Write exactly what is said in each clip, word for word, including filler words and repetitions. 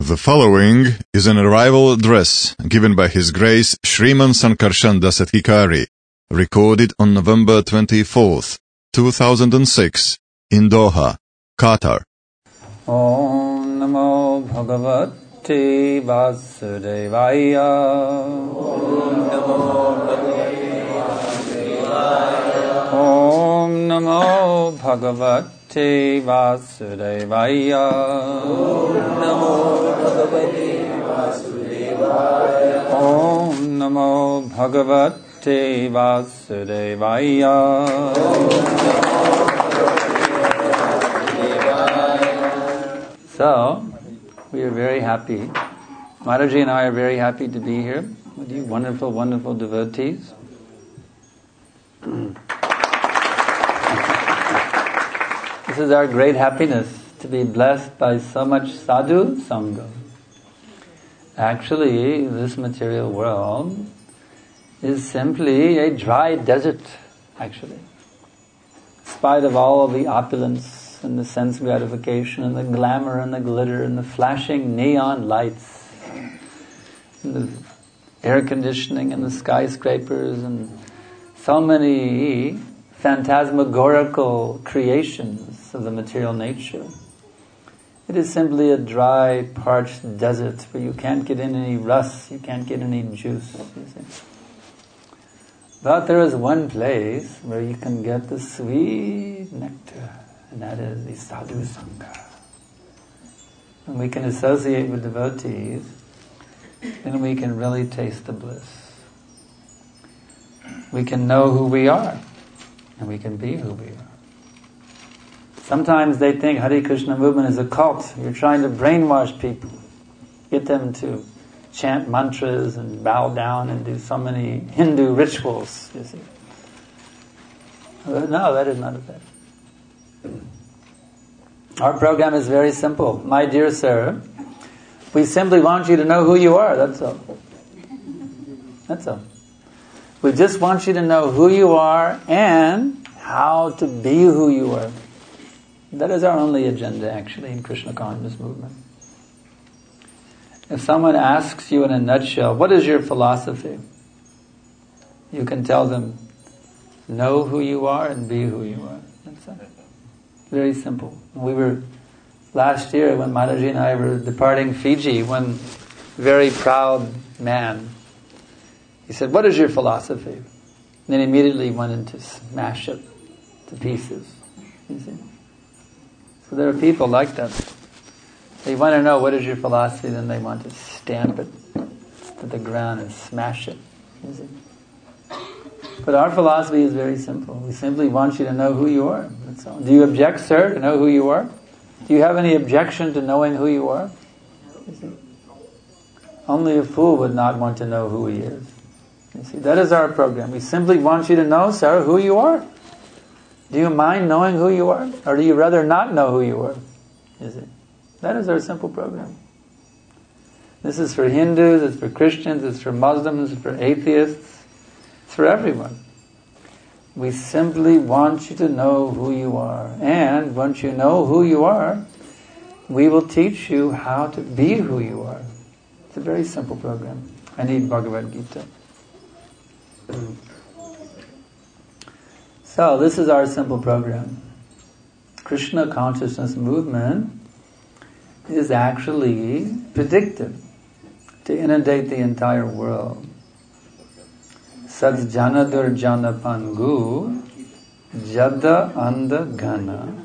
The following is an arrival address given by His Grace Shriman Sankarshan Das Adhikari, recorded on November twenty-fourth, two thousand six, in Doha, Qatar. Om Namo Bhagavate Vasudevaya. Om Namo Bhagavate Vasudevaya. Om Namo Bhagavate Vasudevaya. Om Namo Bhagavate Vasudevaya. Om Namo Bhagavate Vasudevaya. So, we are very happy. Mataji and I are very happy to be here with you wonderful, wonderful devotees. This is our great happiness, to be blessed by so much sadhu sangha. Actually, this material world is simply a dry desert, actually. In spite of all of the opulence and the sense gratification and the glamour and the glitter and the flashing neon lights and the air conditioning and the skyscrapers and so many phantasmagorical creations of the material nature. It is simply a dry, parched desert where you can't get in any rust, you can't get any juice, you see. But there is one place where you can get the sweet nectar, and that is the sadhu sangha. When we can associate with devotees, then we can really taste the bliss. We can know who we are, and we can be who we are. Sometimes they think Hare Krishna movement is a cult. You're trying to brainwash people, get them to chant mantras and bow down and do so many Hindu rituals, you see. No, that is not it. Our program is very simple. My dear sir, we simply want you to know who you are, that's all. That's all. We just want you to know who you are and how to be who you are. That is our only agenda, actually, in Krishna consciousness movement. If someone asks you in a nutshell, what is your philosophy? You can tell them, know who you are and be who you are. That's it. Very simple. We were, last year when Mataji and I were departing Fiji, one very proud man, he said, what is your philosophy? And then immediately went into smash it to pieces. You see? So there are people like that. They want to know what is your philosophy, then they want to stamp it to the ground and smash it. You see? But our philosophy is very simple. We simply want you to know who you are. That's all. Do you object, sir, to know who you are? Do you have any objection to knowing who you are? You see? Only a fool would not want to know who he is. You see, that is our program. We simply want you to know, sir, who you are. Do you mind knowing who you are? Or do you rather not know who you are? You see? That is our simple program. This is for Hindus, it's for Christians, it's for Muslims, it's for atheists, it's for everyone. We simply want you to know who you are. And once you know who you are, we will teach you how to be who you are. It's a very simple program. I need Bhagavad Gita. So, this is our simple program. Krishna consciousness movement is actually predicted to inundate the entire world. Sajjana durjana pangu jada anda gana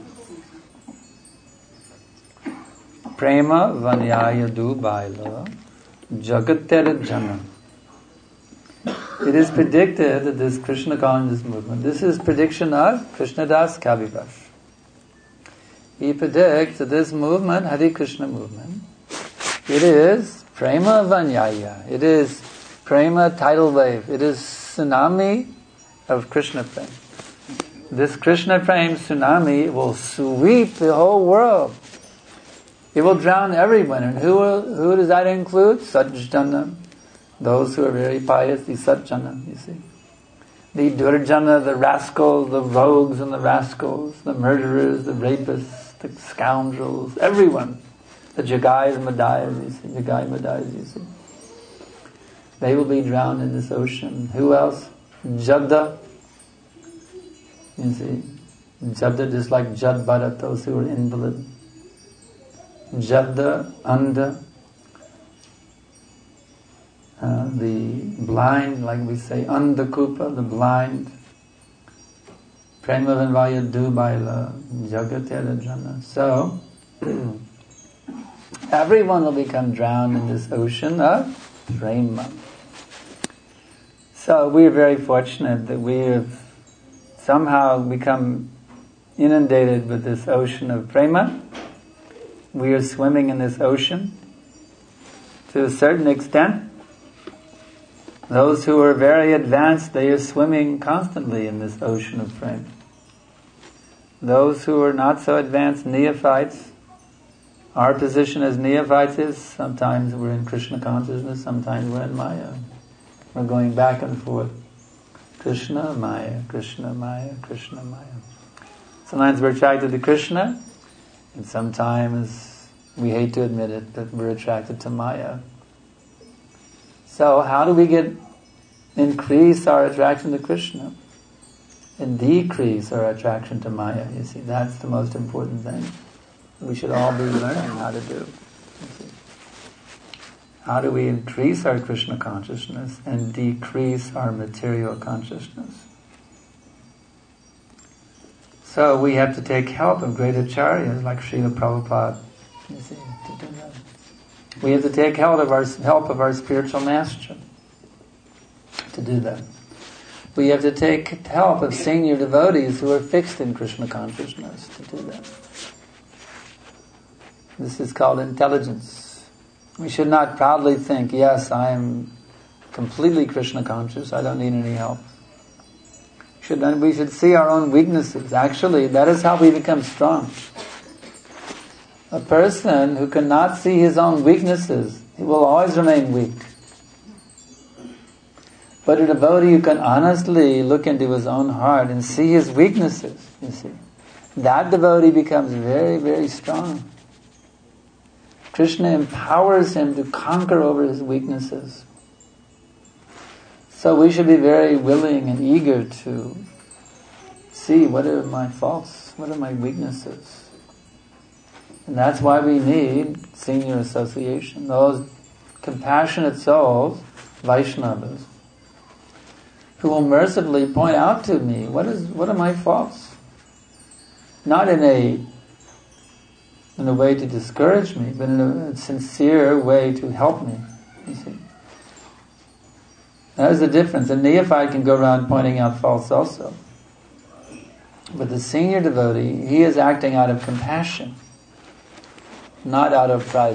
prema vanyaya dubaila jagater jana. It is predicted that this Krishna consciousness movement, this is prediction of Krishnadas Kaviraj. He predicts that this movement, Hare Krishna movement, it is prema vanyaya, it is prema tidal wave, it is tsunami of Krishna prem. This Krishna prem tsunami will sweep the whole world. It will drown everyone. And who will, who does that include? Sajjana. Those who are very pious, the Sajjana, you see. The Durjana, the rascals, the rogues and the rascals, the murderers, the rapists, the scoundrels, everyone The Jagais, Madhyas, you see, Jagai, Madhyas, you see. They will be drowned in this ocean. Who else? Jada. You see, Jada, just like Jad Bharat, those who are invalid. Jada, Anda, uh, the blind, like we say, Andakupa, the blind. Prema Vanvaya Dubaila, Jagatera Jana. So, everyone will become drowned in this ocean of prema. So we are very fortunate that we have somehow become inundated with this ocean of prema. We are swimming in this ocean to a certain extent. Those who are very advanced, they are swimming constantly in this ocean of prema. Those who are not so advanced, neophytes, our position as neophytes is sometimes we're in Krishna consciousness, sometimes we're in Maya. We're going back and forth. Krishna, Maya, Krishna, Maya, Krishna, Maya. Sometimes we're attracted to Krishna, and sometimes we hate to admit it, but we're attracted to Maya. So how do we get increase our attraction to Krishna and decrease our attraction to Maya? You see, that's the most important thing. We should all be learning how to do. You see. How do we increase our Krishna consciousness and decrease our material consciousness? So we have to take help of great acharyas like Srila Prabhupada. You see, to do that. We have to take help of our help of our spiritual master to do that. We have to take help of senior devotees who are fixed in Krishna consciousness to do that. This is called intelligence. We should not proudly think, yes, I am completely Krishna conscious, I don't need any help. Should, we should see our own weaknesses. Actually, that is how we become strong. A person who cannot see his own weaknesses, he will always remain weak. But a devotee who can honestly look into his own heart and see his weaknesses, you see, that devotee becomes very, very strong. Krishna empowers him to conquer over his weaknesses. So we should be very willing and eager to see what are my faults, what are my weaknesses. And that's why we need senior association, those compassionate souls, Vaishnavas, who will mercifully point out to me what is what are my faults. Not in a in a way to discourage me, but in a sincere way to help me. You see, that is the difference. A neophyte can go around pointing out faults also, but the senior devotee, he is acting out of compassion, not out of pride.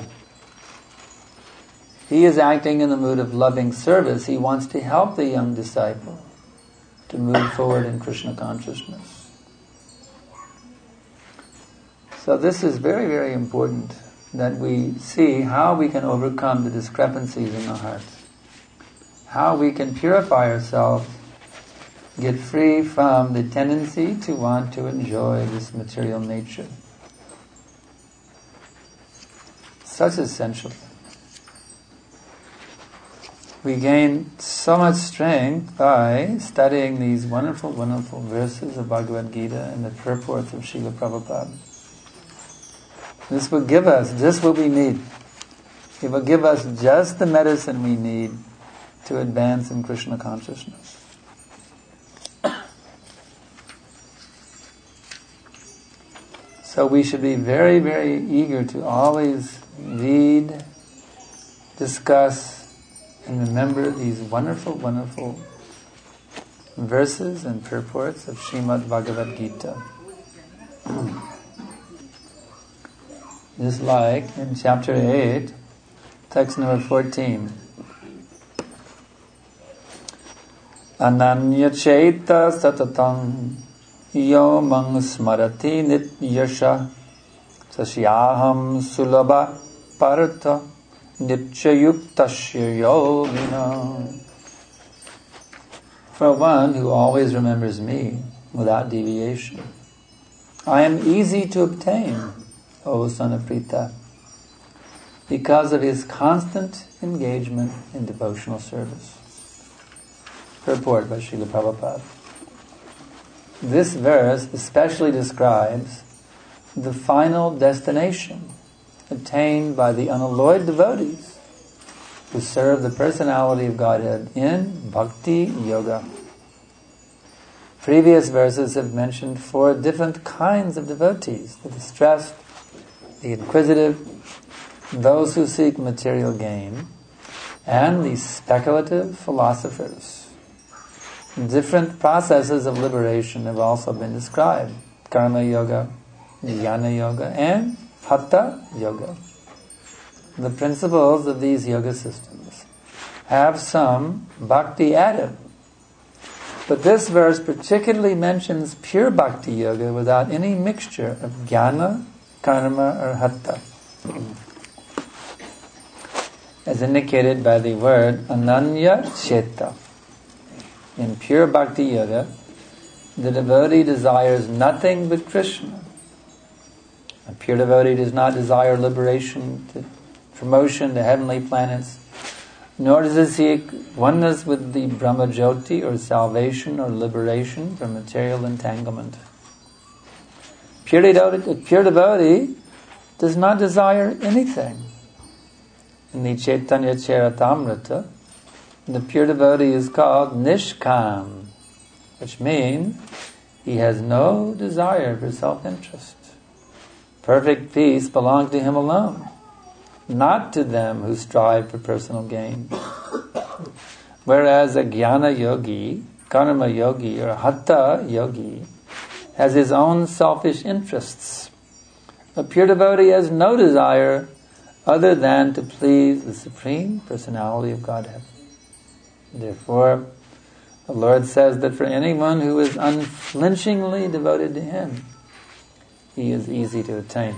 He is acting in the mood of loving service. He wants to help the young disciple to move forward in Krishna consciousness. So this is very, very important that we see how we can overcome the discrepancies in the heart. How we can purify ourselves, get free from the tendency to want to enjoy this material nature. Such essential. We gain so much strength by studying these wonderful, wonderful verses of Bhagavad Gita and the purports of Srila Prabhupada. This will give us just what we need. It will give us just the medicine we need to advance in Krishna consciousness. So we should be very, very eager to always read, discuss, and remember these wonderful, wonderful verses and purports of Srimad Bhagavad Gita. Just like in chapter eight, text number fourteen. Ananya Chaita Satatam Yomang Smarati Nityasha Sasyaham Sulabha Parta Nityayuktasya Yogina. For one who always remembers me without deviation, I am easy to obtain, O son of Pritha. because of his constant engagement in devotional service. Purport by Srila Prabhupada. This verse especially describes the final destination attained by the unalloyed devotees who serve the personality of Godhead in Bhakti Yoga. Previous verses have mentioned four different kinds of devotees: the distressed, the inquisitive, those who seek material gain, and the speculative philosophers. Different processes of liberation have also been described: Karma Yoga, Jnana Yoga, and Hatha Yoga. The principles of these yoga systems have some bhakti added, but this verse particularly mentions pure bhakti yoga without any mixture of jnana, karma, or hatha, as indicated by the word ananya cheta. In pure bhakti yoga, the devotee desires nothing but Krishna. A pure devotee does not desire liberation, to promotion to heavenly planets, nor does he seek oneness with the Brahma Jyoti, or salvation or liberation from material entanglement. Pure devotee, a pure devotee does not desire anything. In the Chaitanya Charitamrita, the pure devotee is called Nishkam, which means he has no desire for self-interest. Perfect peace belongs to him alone, not to them who strive for personal gain. Whereas a jnana yogi, karma yogi, or hatha yogi has his own selfish interests. A pure devotee has no desire other than to please the Supreme Personality of Godhead. Therefore, the Lord says that for anyone who is unflinchingly devoted to Him, He is easy to attain.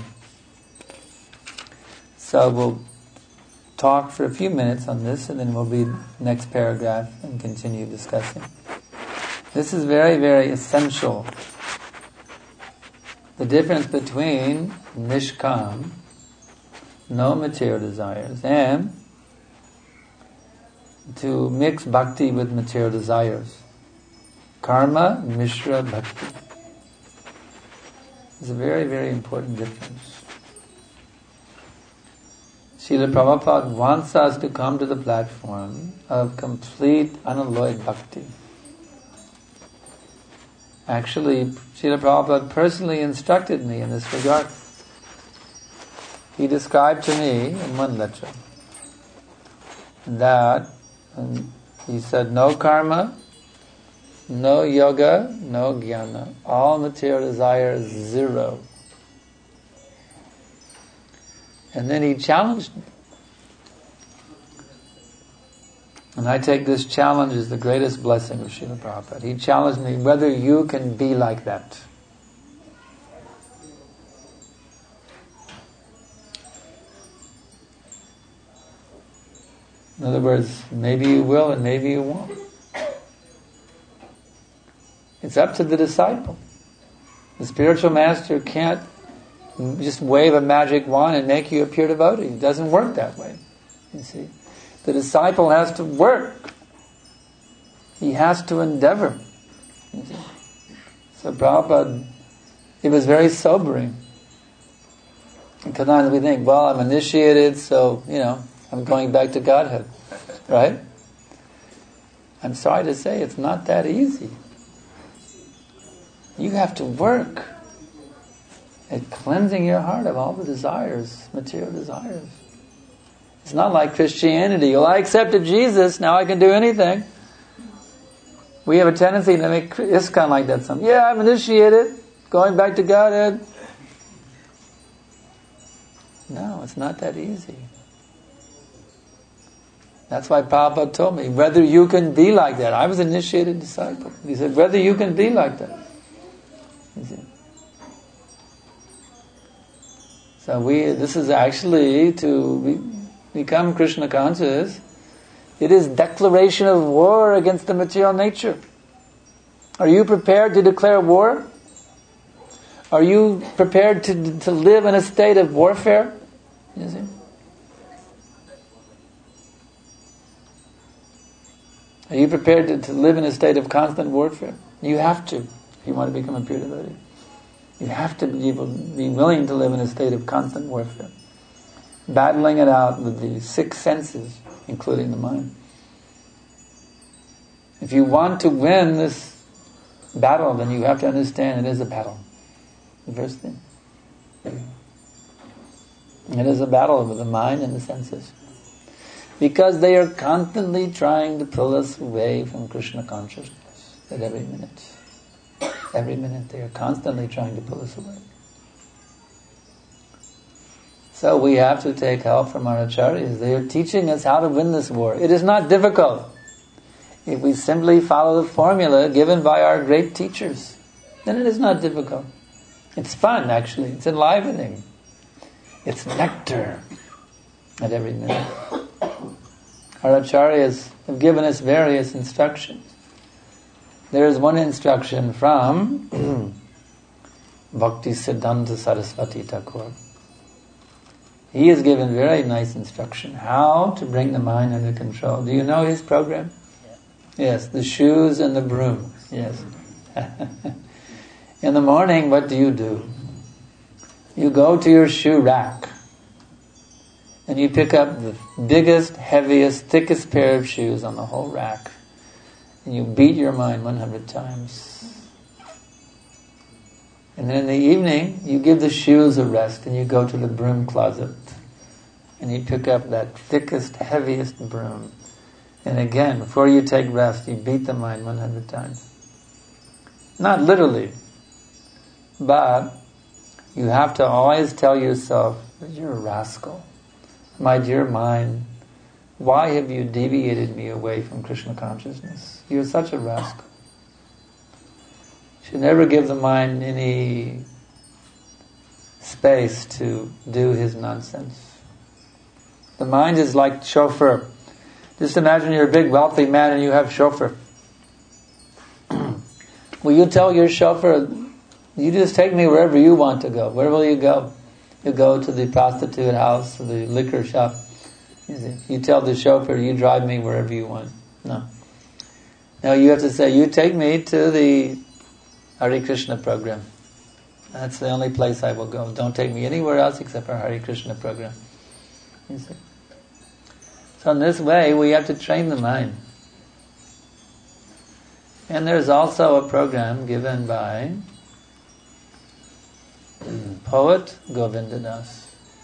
So we'll talk for a few minutes on this, and then we'll read the next paragraph and continue discussing. This is very, very essential. The difference between nishkam, no material desires, and to mix bhakti with material desires. Karma, mishra, bhakti. It's a very, very important difference. Srila Prabhupada wants us to come to the platform of complete unalloyed bhakti. Actually, Srila Prabhupada personally instructed me in this regard. He described to me in one lecture that, and he said, no karma, no yoga, no jnana. All material desire is zero. And then he challenged me. And I take this challenge as the greatest blessing of Srila Prabhupada. He challenged me whether you can be like that. In other words, maybe you will and maybe you won't. It's up to the disciple. The spiritual master can't just wave a magic wand and make you a pure devotee. It doesn't work that way. You see, the disciple has to work. He has to endeavor. You see? So Prabhupada, it was very sobering. Because sometimes we think, well, I'm initiated, so, you know, I'm going back to Godhead. Right? I'm sorry to say, it's not that easy. You have to work at cleansing your heart of all the desires, material desires. It's not like Christianity. Well, I accepted Jesus, now I can do anything. We have a tendency to make ISKCON like that. Some, yeah, I'm initiated, going back to Godhead. No, it's not that easy. That's why Prabhupada told me, whether you can be like that. I was an initiated disciple. He said, whether you can be like that. You see? So we, this is actually to be, become Krishna conscious. It is declaration of war against the material nature. Are you prepared to declare war? Are you prepared to to live in a state of warfare? You see? Are you prepared to, to live in a state of constant warfare? You have to, if you want to become a pure devotee. You have to be, able, be willing to live in a state of constant warfare, battling it out with the six senses, including the mind. If you want to win this battle, then you have to understand it is a battle. The first thing. It is a battle with the mind and the senses. Because they are constantly trying to pull us away from Krishna consciousness at every minute. Every minute they are constantly trying to pull us away. So we have to take help from our acharyas. They are teaching us how to win this war. It is not difficult if we simply follow the formula given by our great teachers. Then it is not difficult. It's fun, actually. It's enlivening. It's nectar at every minute. Our acharyas have given us various instructions. There is one instruction from Bhakti Siddhanta Saraswati Thakur. He has given very nice instruction how to bring the mind under control. Do you know his program? Yeah. Yes, the shoes and the broom. Yes. In the morning, what do you do? You go to your shoe rack and you pick up the biggest, heaviest, thickest pair of shoes on the whole rack. And you beat your mind one hundred times. And then in the evening, you give the shoes a rest and you go to the broom closet. And you pick up that thickest, heaviest broom. And again, before you take rest, you beat the mind one hundred times. Not literally, but you have to always tell yourself that you're a rascal. My dear mind, why have you deviated me away from Krishna consciousness? You're such a rascal. You should never give the mind any space to do his nonsense. The mind is like chauffeur. Just imagine you're a big wealthy man and you have chauffeur. Will you tell your chauffeur, you just take me wherever you want to go? Where will you go? You go to the prostitute house or the liquor shop. You see, you tell the chauffeur, you drive me wherever you want. No. Now you have to say, you take me to the Hare Krishna program. That's the only place I will go. Don't take me anywhere else except for Hare Krishna program. You see? So in this way, we have to train the mind. And there's also a program given by poet Govindadas.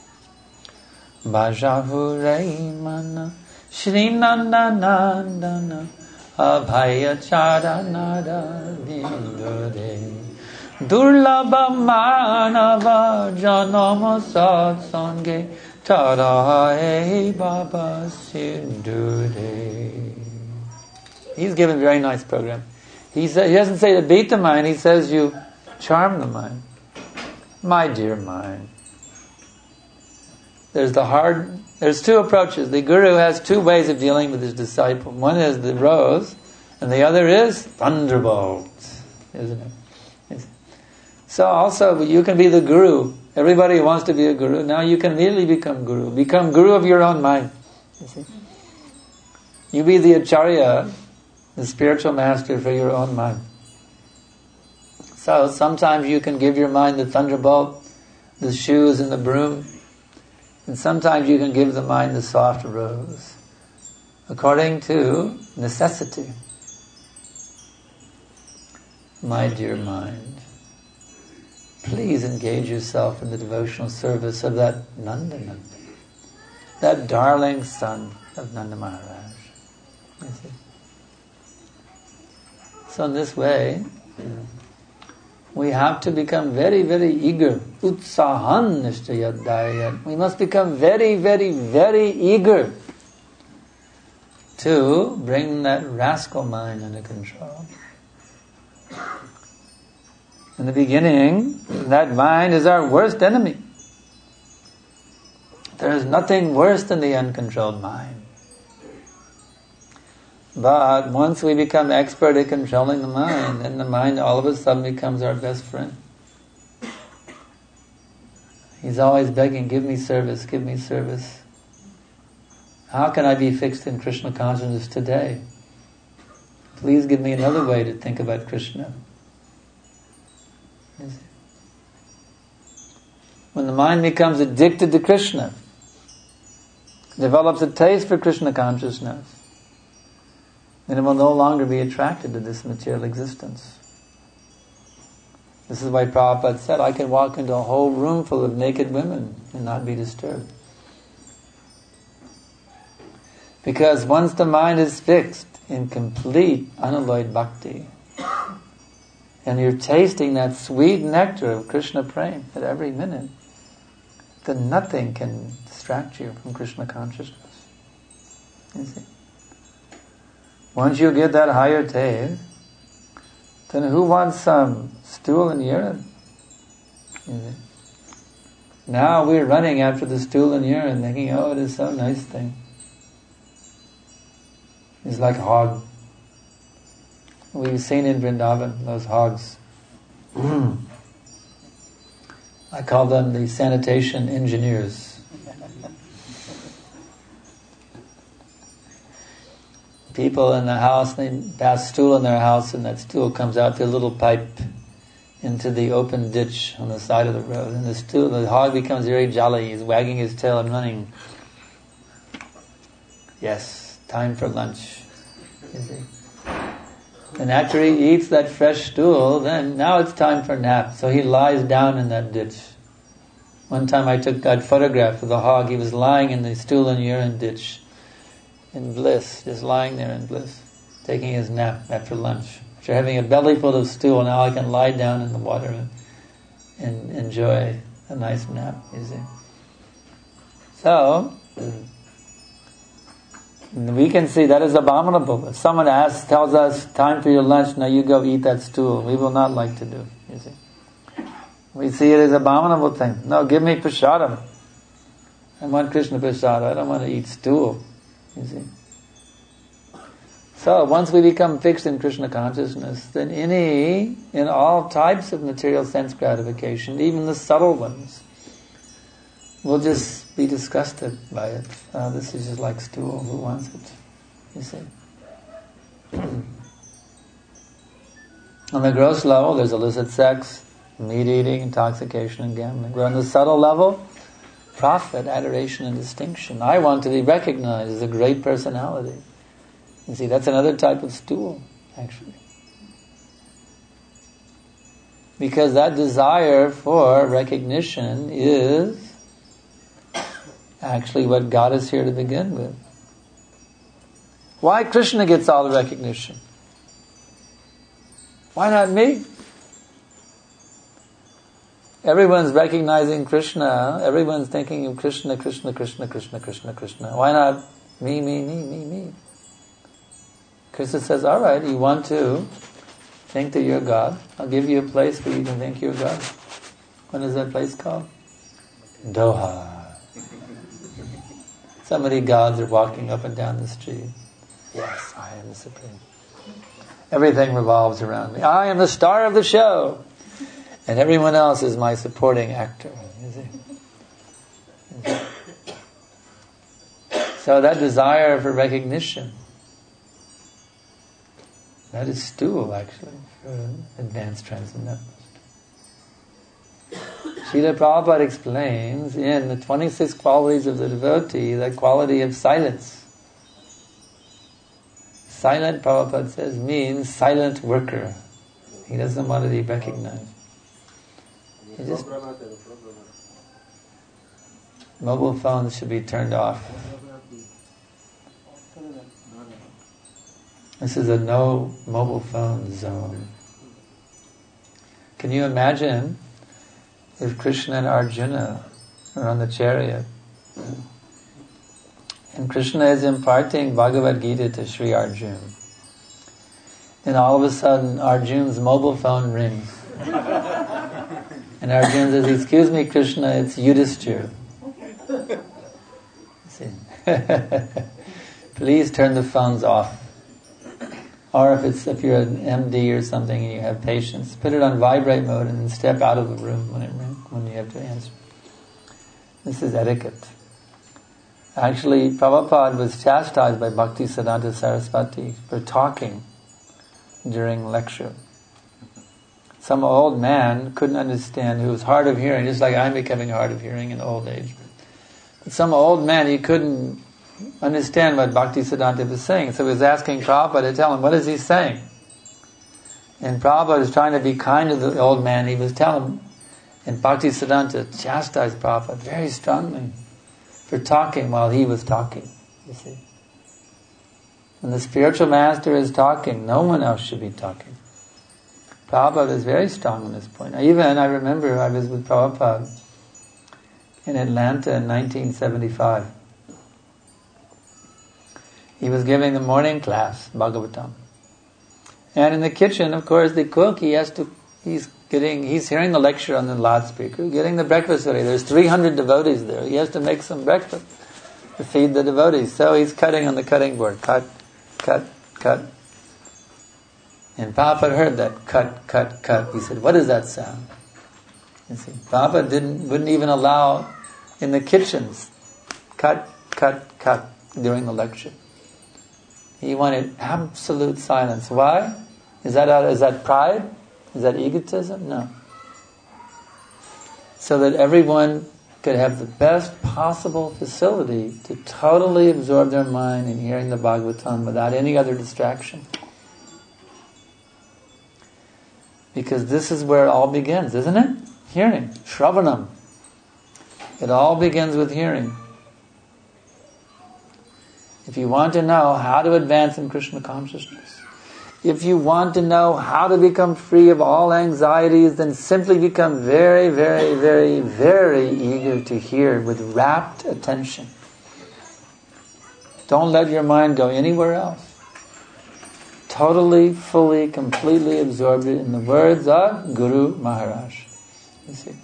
Bhajahu Raimana Shri Nanda Nandana Abhaya Charanada Vindure Durlabha Manava Janama Satsange Tarahe Baba Sindure. He's given a very nice program. He, sa- he doesn't say to beat the mind, he says you charm the mind. My dear mind. There's the hard, there's two approaches. The guru has two ways of dealing with his disciple. One is the rose, and the other is thunderbolt, isn't it? It's, so also, you can be the guru. Everybody wants to be a guru. Now you can really become guru. Become guru of your own mind. You see? You be the acharya, the spiritual master for your own mind. So sometimes you can give your mind the thunderbolt, the shoes and the broom, and sometimes you can give the mind the soft rose, according to necessity. My dear mind, please engage yourself in the devotional service of that Nanda Nanda, that darling son of Nanda Maharaj. You see? So in this way, we have to become very, very eager. Utsahan nishtayadayat. We must become very, very, very eager to bring that rascal mind under control. In the beginning, that mind is our worst enemy. There is nothing worse than the uncontrolled mind. But once we become expert at controlling the mind, then the mind all of a sudden becomes our best friend. He's always begging, give me service, give me service. How can I be fixed in Krishna consciousness today? Please give me another way to think about Krishna. When the mind becomes addicted to Krishna, develops a taste for Krishna consciousness, then it will no longer be attracted to this material existence. This is why Prabhupada said, I can walk into a whole room full of naked women and not be disturbed. Because once the mind is fixed in complete unalloyed bhakti, and you're tasting that sweet nectar of Krishna prema at every minute, then nothing can distract you from Krishna consciousness. You see? Once you get that higher taste, then who wants some stool and urine? You see? Now we're running after the stool and urine, thinking, oh, it is so nice thing. It's like a hog. We've seen in Vrindavan, those hogs. I call them the sanitation engineers. People in the house, they pass stool in their house, and that stool comes out through a little pipe into the open ditch on the side of the road. And the stool, the hog becomes very jolly. He's wagging his tail and running. Yes, time for lunch. You see? And after he eats that fresh stool, then now it's time for nap. So he lies down in that ditch. One time I took that photograph of the hog. He was lying in the stool and urine ditch in bliss, just lying there in bliss, taking his nap after lunch. After having a belly full of stool, now I can lie down in the water and, and enjoy a nice nap, you see. So, we can see that is abominable. If someone asks, tells us, time for your lunch, now you go eat that stool, we will not like to do, you see. We see it as an abominable thing. No, give me prasadam. I want Krishna prasad. I don't want to eat stool, you see. So, once we become fixed in Krishna consciousness, then any, in all types of material sense gratification, even the subtle ones, will just be disgusted by it. Oh, this is just like stool. Who wants it? You see. On the gross level, there's illicit sex, meat eating, intoxication, and gambling. But on the subtle level, profit, adoration, and distinction. I want to be recognized as a great personality. You see, that's another type of stool, actually. Because that desire for recognition is actually what got us here to begin with. Why Krishna gets all the recognition? Why not me? Everyone's recognizing Krishna, everyone's thinking of Krishna, Krishna, Krishna, Krishna, Krishna, Krishna. Why not me, me, me, me, me? Krishna says, alright, you want to think that you're God, I'll give you a place where you can think you're God. What is that place called? Doha. So many gods are walking up and down the street. Yes, I am the Supreme. Everything revolves around me. I am the star of the show. And everyone else is my supporting actor. You see? You see? So that desire for recognition, that is stool, actually, for advanced transcendentalists. Srila Prabhupada explains in the twenty-six qualities of the devotee, the quality of silence. Silent, Prabhupada says, means silent worker. He doesn't want to be recognized. He just, mobile phones should be turned off. This is a no mobile phone zone. Can you imagine if Krishna and Arjuna are on the chariot and Krishna is imparting Bhagavad Gita to Sri Arjuna, and all of a sudden Arjuna's mobile phone rings and Arjuna says, excuse me Krishna, it's Yudhishthira. See? Please turn the phones off. Or if it's if you're an M D or something and you have patience, put it on vibrate mode and then step out of the room when it rings, when you have to answer. This is etiquette. Actually, Prabhupada was chastised by Bhakti Siddhanta Saraswati for talking during lecture. Some old man couldn't understand, who was hard of hearing, just like I'm becoming hard of hearing in old age. But some old man, he couldn't understand what Bhaktisiddhanta was saying, so he was asking Prabhupada to tell him, what is he saying? And Prabhupada was trying to be kind to the old man. He was telling him, and Bhaktisiddhanta chastised Prabhupada very strongly for talking while he was talking, you see. When the spiritual master is talking, no one else should be talking. Prabhupada is very strong on this point. Even, I remember I was with Prabhupada in Atlanta in nineteen seventy-five. He was giving the morning class, Bhagavatam. And in the kitchen, of course, the cook, he has to, he's getting, he's hearing the lecture on the loudspeaker, getting the breakfast ready. There's three hundred devotees there. He has to make some breakfast to feed the devotees. So he's cutting on the cutting board. Cut, cut, cut. And Prabhupada heard that cut, cut, cut. He said, what is that sound? You see, Prabhupada didn't, wouldn't even allow in the kitchens cut, cut, cut during the lecture. He wanted absolute silence. Why? Is that is that pride? Is that egotism? No. So that everyone could have the best possible facility to totally absorb their mind in hearing the Bhagavatam without any other distraction. Because this is where it all begins, isn't it? Hearing. Shravanam. It all begins with hearing. If you want to know how to advance in Krishna consciousness, if you want to know how to become free of all anxieties, then simply become very, very, very, very eager to hear with rapt attention. Don't let your mind go anywhere else. Totally, fully, completely absorbed in the words of Guru Maharaj. You see.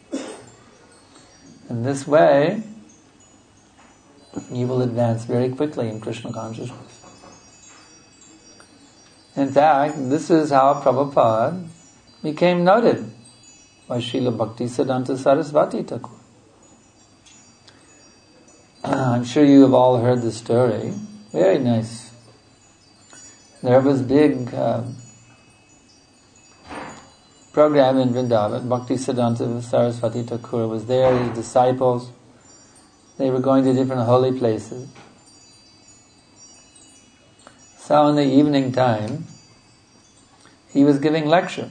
In this way, you will advance very quickly in Krishna consciousness. In fact, this is how Prabhupada became noted by Srila Bhaktisiddhanta Saraswati Thakur. I'm sure you have all heard the story. Very nice. There was big uh, program in Vrindavan. Bhaktisiddhanta Saraswati Thakur was there, his disciples. They were going to different holy places. So in the evening time, he was giving lecture.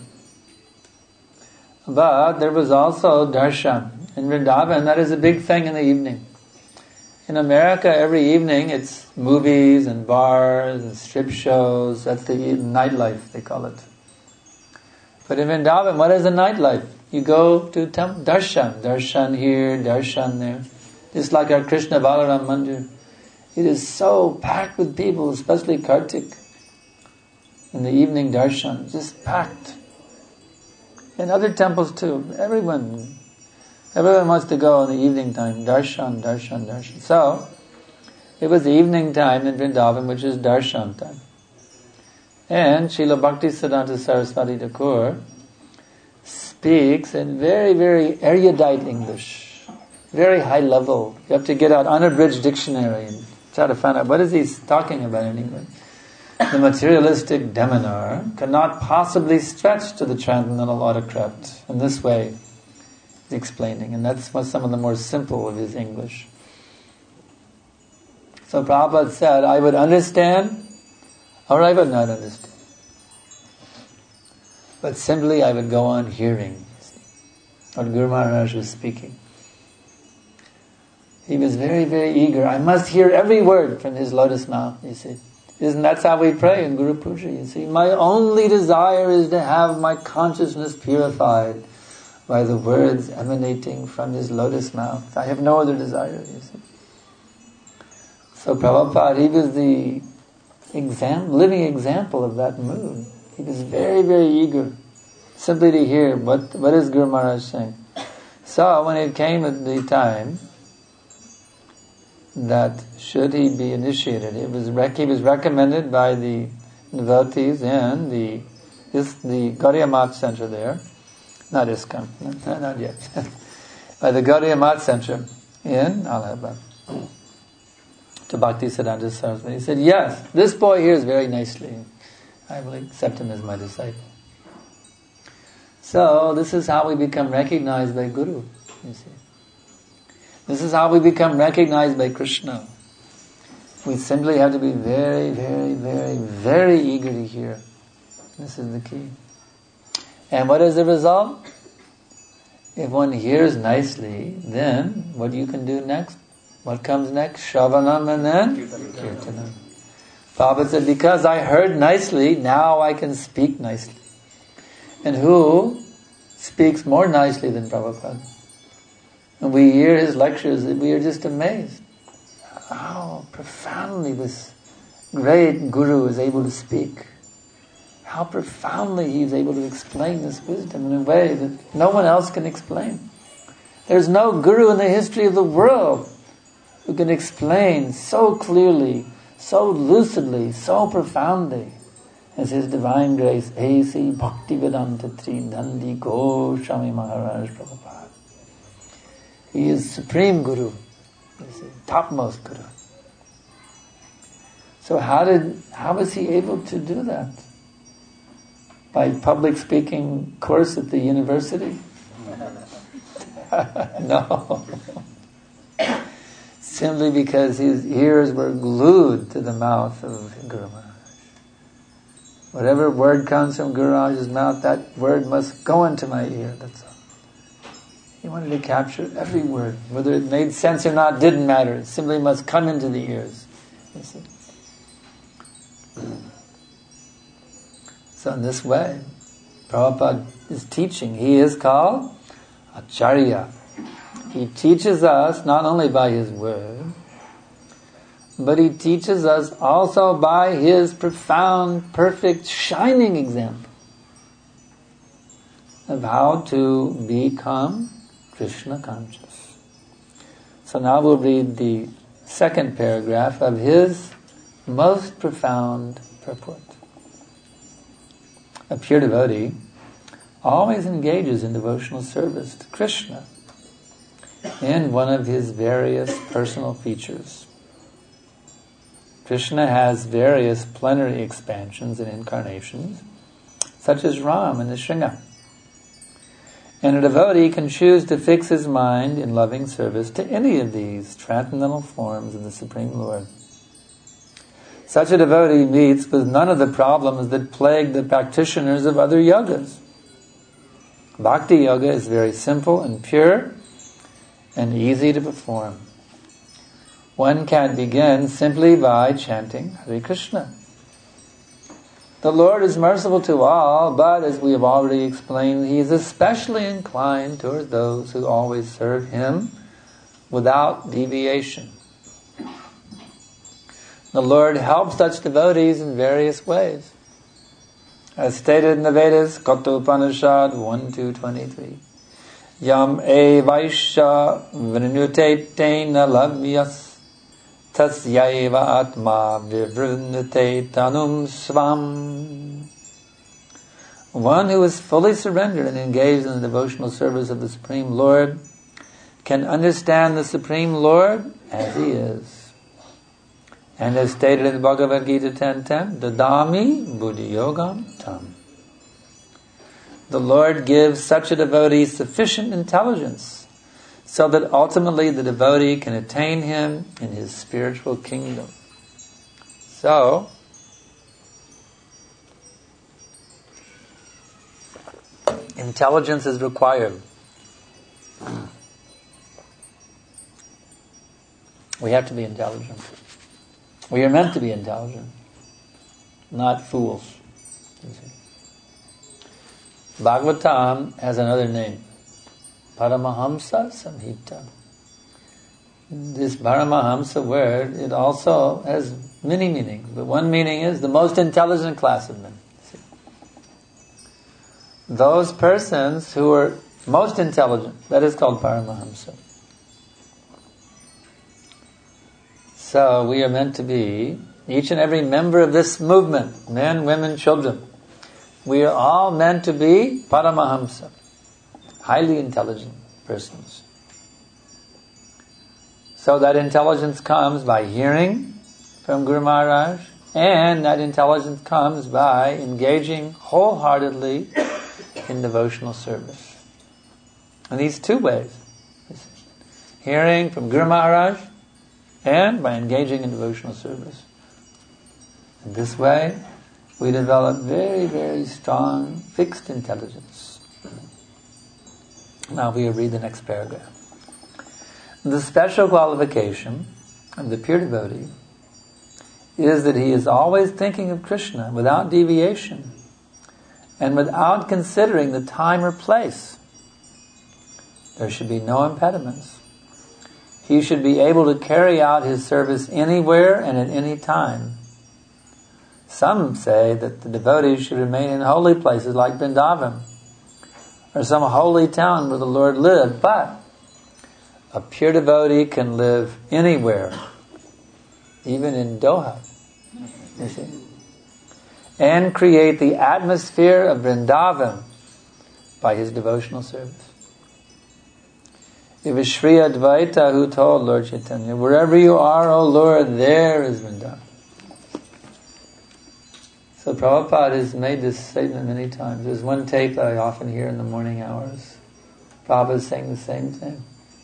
But there was also darshan. In Vrindavan, that is a big thing in the evening. In America, every evening it's movies and bars and strip shows. That's the nightlife, they call it. But in Vrindavan, what is the nightlife? You go to temp- darshan. Darshan here, darshan there. Just like our Krishna Balaram Mandir. It is so packed with people, especially Kartik. In the evening darshan, just packed. In other temples too, everyone, everyone wants to go in the evening time, darshan, darshan, darshan. So, it was the evening time in Vrindavan, which is darshan time. And Srila Bhaktisiddhanta Saraswati Thakur speaks in very, very erudite English, very high level. You have to get out unabridged dictionary and try to find out what is he talking about in English. The materialistic deminar cannot possibly stretch to the transcendental autocrat. In this way, he's explaining, and that's what some of the more simple of his English. So Prabhupada said, I would understand, or I would not understand. But simply I would go on hearing what Guru Maharaj was speaking. He was very, very eager. I must hear every word from his lotus mouth, you see. Isn't that's how we pray in Guru Puja, you see. My only desire is to have my consciousness purified by the words emanating from his lotus mouth. I have no other desire, you see. So Prabhupada, he was the exam- living example of that mood. He was very, very eager simply to hear what, what is Guru Maharaj saying. So when it came at the time that should he be initiated, it was rec- he was recommended by the devotees in the is the Gaudiya Math Center there, not ISKCON, not, not yet, by the Gaudiya Math Center in Allahabad, to Bhaktisiddhanta Saraswati. He said, yes, this boy hears very nicely, I will accept him as my disciple. So, this is how we become recognized by Guru, you see. This is how we become recognized by Krishna. We simply have to be very, very, very, very eager to hear. This is the key. And what is the result? If one hears nicely, then what you can do next? What comes next? Shravanam and then Kirtanam. Prabhupada said, because I heard nicely, now I can speak nicely. And who speaks more nicely than Prabhupada? And we hear his lectures, we are just amazed how profoundly this great Guru is able to speak. How profoundly he is able to explain this wisdom in a way that no one else can explain. There's no Guru in the history of the world who can explain so clearly, so lucidly, so profoundly as His Divine Grace, A C Bhaktivedanta Tridandi Goswami Maharaj Prabhupada. He is Supreme Guru, you see, topmost Guru. So how did, how was he able to do that? By public speaking course at the university? No. Simply because his ears were glued to the mouth of Guru Maharaj. Whatever word comes from Guru Maharaj's mouth, that word must go into my ear, that's all. He wanted to capture every word. Whether it made sense or not didn't matter. It simply must come into the ears. You see? So in this way, Prabhupada is teaching. He is called Acharya. He teaches us not only by his word, but he teaches us also by his profound, perfect, shining example of how to become Krishna conscious. So now we'll read the second paragraph of his most profound purport. A pure devotee always engages in devotional service to Krishna in one of his various personal features. Krishna has various plenary expansions and incarnations, such as Ram and Nrsimha. And a devotee can choose to fix his mind in loving service to any of these transcendental forms of the Supreme Lord. Such a devotee meets with none of the problems that plague the practitioners of other yogas. Bhakti yoga is very simple and pure and easy to perform. One can begin simply by chanting Hare Krishna. The Lord is merciful to all, but as we have already explained, He is especially inclined towards those who always serve Him without deviation. The Lord helps such devotees in various ways. As stated in the Vedas, Kathopanishad one two twenty-three. Yam e vaisha vrinute tena lavyas tasyaiva atma vivrunate tanum svam. One who is fully surrendered and engaged in the devotional service of the Supreme Lord can understand the Supreme Lord as He is. And as stated in Bhagavad Gita ten ten, Dadami Buddhi Yogam Tam. The Lord gives such a devotee sufficient intelligence so that ultimately the devotee can attain Him in His spiritual kingdom. So, intelligence is required. We have to be intelligent. We are meant to be intelligent, not fools. Bhagavatam has another name, Paramahamsa Samhita. This Paramahamsa word, it also has many meanings, but one meaning is the most intelligent class of men. See? Those persons who are most intelligent, that is called Paramahamsa. So we are meant to be, each and every member of this movement, men, women, children, we are all meant to be Paramahamsa, highly intelligent persons. So that intelligence comes by hearing from Guru Maharaj, And that intelligence comes by engaging wholeheartedly in devotional service. In these two ways. Hearing from Guru Maharaj and by engaging in devotional service. In this way, we develop very, very strong, fixed intelligence. Now we will read the next paragraph. The special qualification of the pure devotee is that he is always thinking of Krishna without deviation and without considering the time or place. There should be no impediments. He should be able to carry out his service anywhere and at any time. Some say that the devotees should remain in holy places like Vrindavan or some holy town where the Lord lived, but a pure devotee can live anywhere, even in Doha, you see, and create the atmosphere of Vrindavan by his devotional service. It was Sri Advaita who told Lord Chaitanya, wherever you are, O Lord, there is Vrindavan. So Prabhupada has made this statement many times. There's one tape that I often hear in the morning hours. Prabhupada is saying the same thing.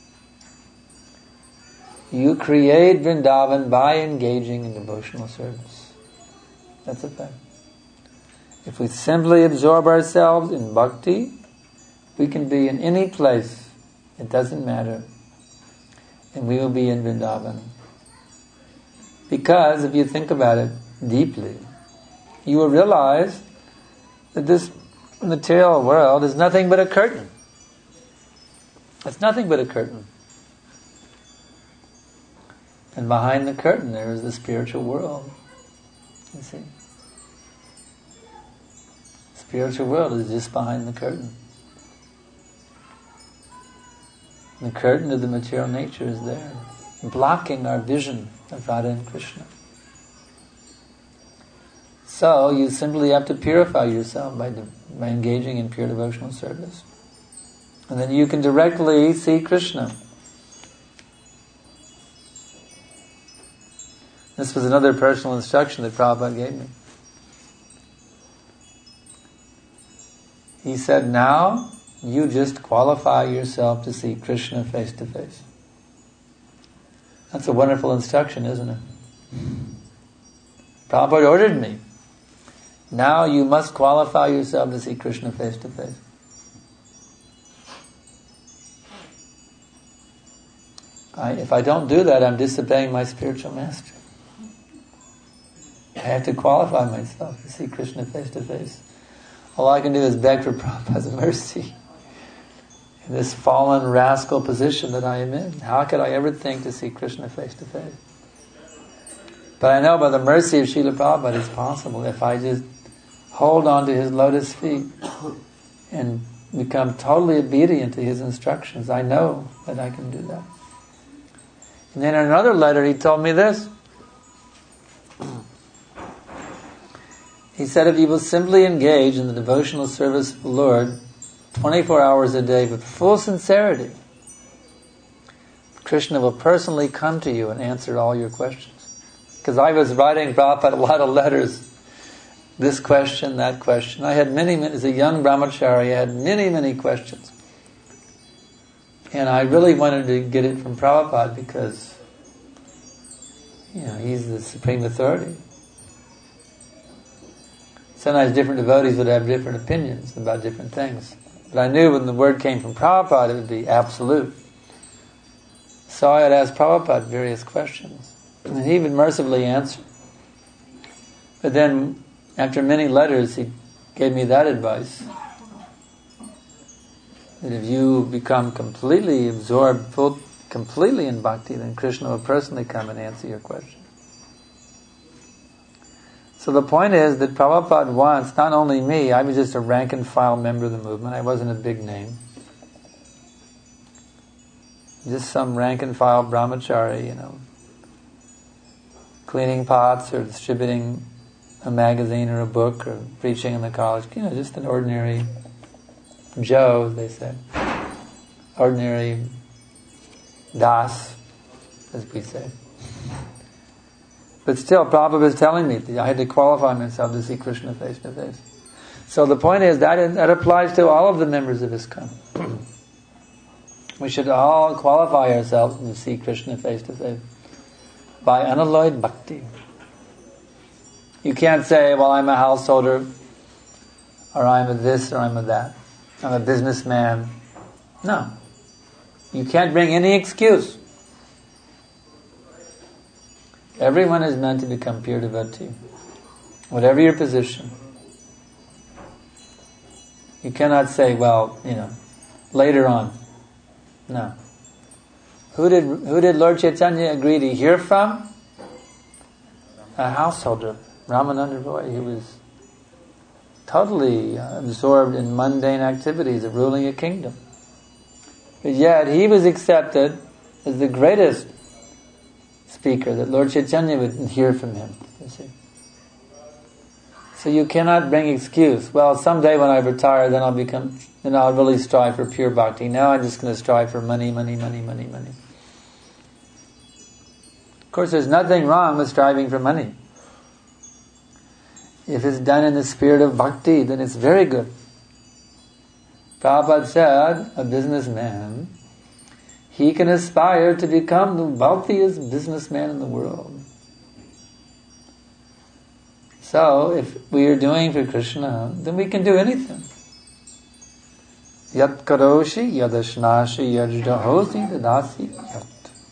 You create Vrindavan by engaging in devotional service. That's a fact. If we simply absorb ourselves in bhakti, we can be in any place. It doesn't matter. And we will be in Vrindavan. Because if you think about it deeply, you will realize that this material world is nothing but a curtain. It's nothing but a curtain. And behind the curtain there is the spiritual world. You see? The spiritual world is just behind the curtain. The curtain of the material nature is there, blocking our vision of Radha and Krishna. So you simply have to purify yourself by, de- by engaging in pure devotional service. And then you can directly see Krishna. This was another personal instruction that Prabhupada gave me. He said, now you just qualify yourself to see Krishna face to face. That's a wonderful instruction, isn't it? Prabhupada ordered me. Now you must qualify yourself to see Krishna face to face. I, if I don't do that, I'm disobeying my spiritual master. I have to qualify myself to see Krishna face to face. All I can do is beg for Prabhupada's mercy in this fallen rascal position that I am in. How could I ever think to see Krishna face to face? But I know by the mercy of Srila Prabhupada it's possible if I just hold on to his lotus feet and become totally obedient to his instructions. I know that I can do that. And then in another letter he told me this. He said, if you will simply engage in the devotional service of the Lord twenty-four hours a day with full sincerity, Krishna will personally come to you and answer all your questions. Because I was writing Prabhupada a lot of letters, this question, that question. I had many, many, as a young brahmachari, I had many, many questions. And I really wanted to get it from Prabhupada because, you know, he's the supreme authority. Sometimes different devotees would have different opinions about different things. But I knew when the word came from Prabhupada, it would be absolute. So I had asked Prabhupada various questions. And he would mercifully answer. But then, after many letters, he gave me that advice. That if you become completely absorbed, full, completely in bhakti, then Krishna will personally come and answer your question. So the point is that Prabhupada wants, not only me, I was just a rank and file member of the movement, I wasn't a big name. Just some rank and file brahmachari, you know, cleaning pots or distributing a magazine or a book or preaching in the college, you know, just an ordinary Joe, as they say. Ordinary Das, as we say. But still, Prabhupada is telling me that I had to qualify myself to see Krishna face to face. So the point is that that applies to all of the members of ISKCON. We should all qualify ourselves to see Krishna face to face by unalloyed bhakti. You can't say, well, I'm a householder, or I'm a this, or I'm a that. I'm a businessman. No. You can't bring any excuse. Everyone is meant to become pure devotee. Whatever your position. You cannot say, well, you know, later on. No. Who did who did Lord Chaitanya agree to hear from? A householder, Ramananda Roy. He was totally absorbed in mundane activities of ruling a kingdom. But yet he was accepted as the greatest speaker, that Lord Chaitanya would hear from him. You see. So you cannot bring excuse. Well, someday when I retire, then I'll become, then I'll really strive for pure bhakti. Now I'm just going to strive for money, money, money, money, money. Of course, there's nothing wrong with striving for money. If it's done in the spirit of bhakti, then it's very good. Prabhupada said, a businessman, he can aspire to become the wealthiest businessman in the world. So, if we are doing for Krishna, then we can do anything. Yat karoshi, yadashnashi, yajdahosi, dadasi, yat.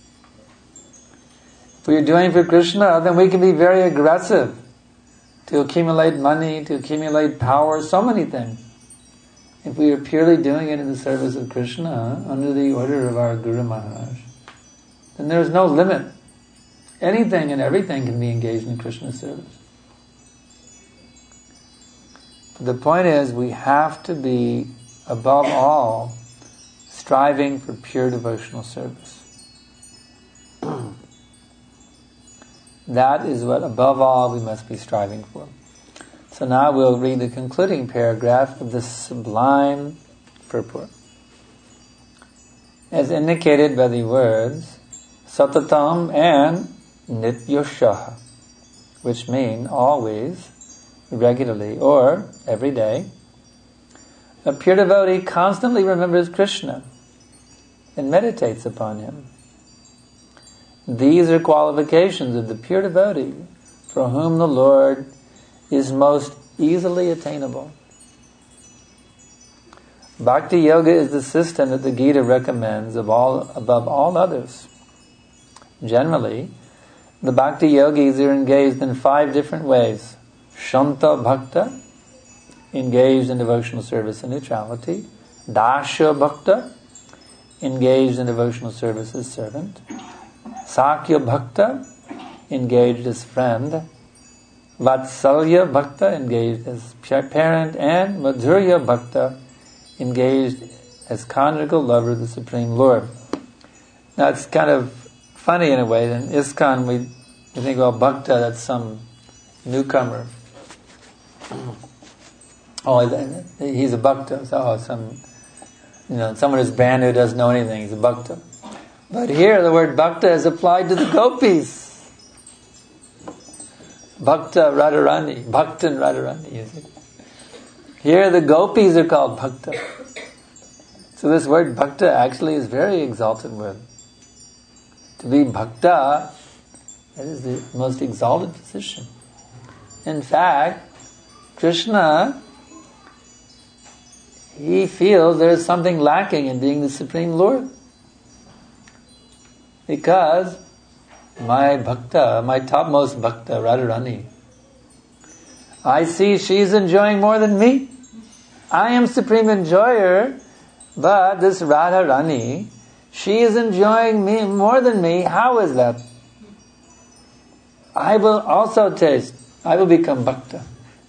If we are doing for Krishna, then we can be very aggressive to accumulate money, to accumulate power, so many things. If we are purely doing it in the service of Krishna, under the order of our Guru Maharaj, then there is no limit. Anything and everything can be engaged in Krishna's service. The point is, we have to be, above all, striving for pure devotional service. That is what, above all, we must be striving for. So now we'll read the concluding paragraph of the sublime purport. As indicated by the words Satatam and Nityoshaha, which mean always, regularly, or every day, a pure devotee constantly remembers Krishna and meditates upon him. These are qualifications of the pure devotee for whom the Lord is most easily attainable. Bhakti Yoga is the system that the Gita recommends of all, above all others. Generally, the Bhakti Yogis are engaged in five different ways. Shanta Bhakta, engaged in devotional service and neutrality. Dasya Bhakta, engaged in devotional service as servant. Sakya Bhakta, engaged as friend. Vatsalya Bhakta, engaged as parent. And Madhurya Bhakta, engaged as conjugal lover of the Supreme Lord. Now it's kind of funny in a way. In ISKCON we, we think, well, Bhakta, that's some newcomer. Oh, he's a Bhakta. So, oh, some, you know, someone who's brand new, who doesn't know anything, he's a Bhakta. But here the word Bhakta is applied to the gopis. Bhakta Radharani, Bhaktan Radharani, you see. Here the gopis are called Bhakta. So this word Bhakta actually is a very exalted word. To be Bhakta, that is the most exalted position. In fact, Krishna, he feels there is something lacking in being the Supreme Lord. Because my Bhakta, my topmost Bhakta, Radharani, I see she's enjoying more than me. I am supreme enjoyer, but this Radharani, she is enjoying me more than me. How is that? I will also taste. I will become Bhakta.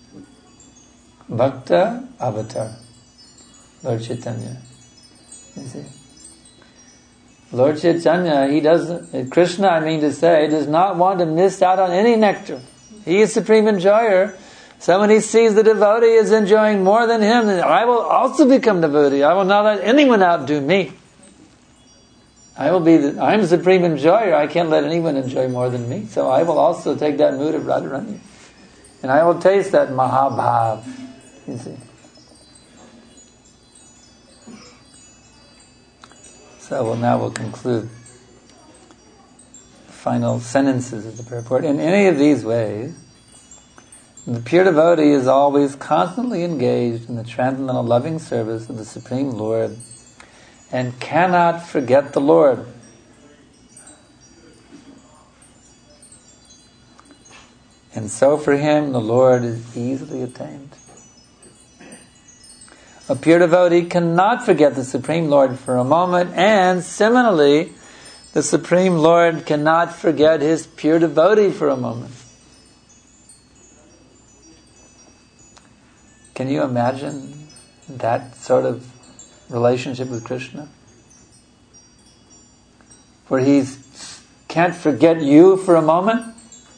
Bhakta avatar. Lord Chaitanya. You see? Lord Chaitanya, he doesn't, Krishna, I mean to say, does not want to miss out on any nectar. He is supreme enjoyer. So when he sees the devotee is enjoying more than him, then I will also become devotee. I will not let anyone outdo me. I will be the, I'm supreme enjoyer. I can't let anyone enjoy more than me. So I will also take that mood of Radharani. And I will taste that Mahabhav. You see. So well, now we'll conclude the final sentences of the purport. In any of these ways, the pure devotee is always constantly engaged in the transcendental loving service of the Supreme Lord and cannot forget the Lord. And so for him, the Lord is easily attained. A pure devotee cannot forget the Supreme Lord for a moment, and similarly, the Supreme Lord cannot forget his pure devotee for a moment. Can you imagine that sort of relationship with Krishna? Where he can't forget you for a moment?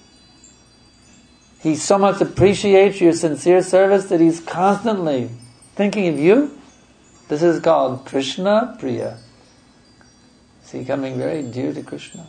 He so much appreciates your sincere service that he's constantly thinking of you. This is called Krishna Priya. It's becoming very dear to Krishna.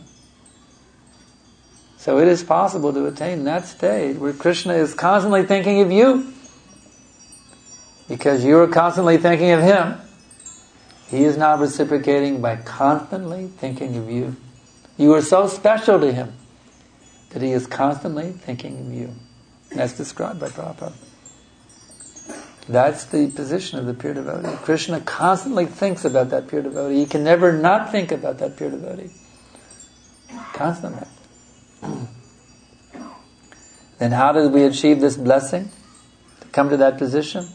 So it is possible to attain that stage where Krishna is constantly thinking of you. Because you are constantly thinking of him. He is now reciprocating by constantly thinking of you. You are so special to him that he is constantly thinking of you. And that's described by Prabhupada. That's the position of the pure devotee. Krishna constantly thinks about that pure devotee. He can never not think about that pure devotee. Constantly. Then how did we achieve this blessing? To come to that position?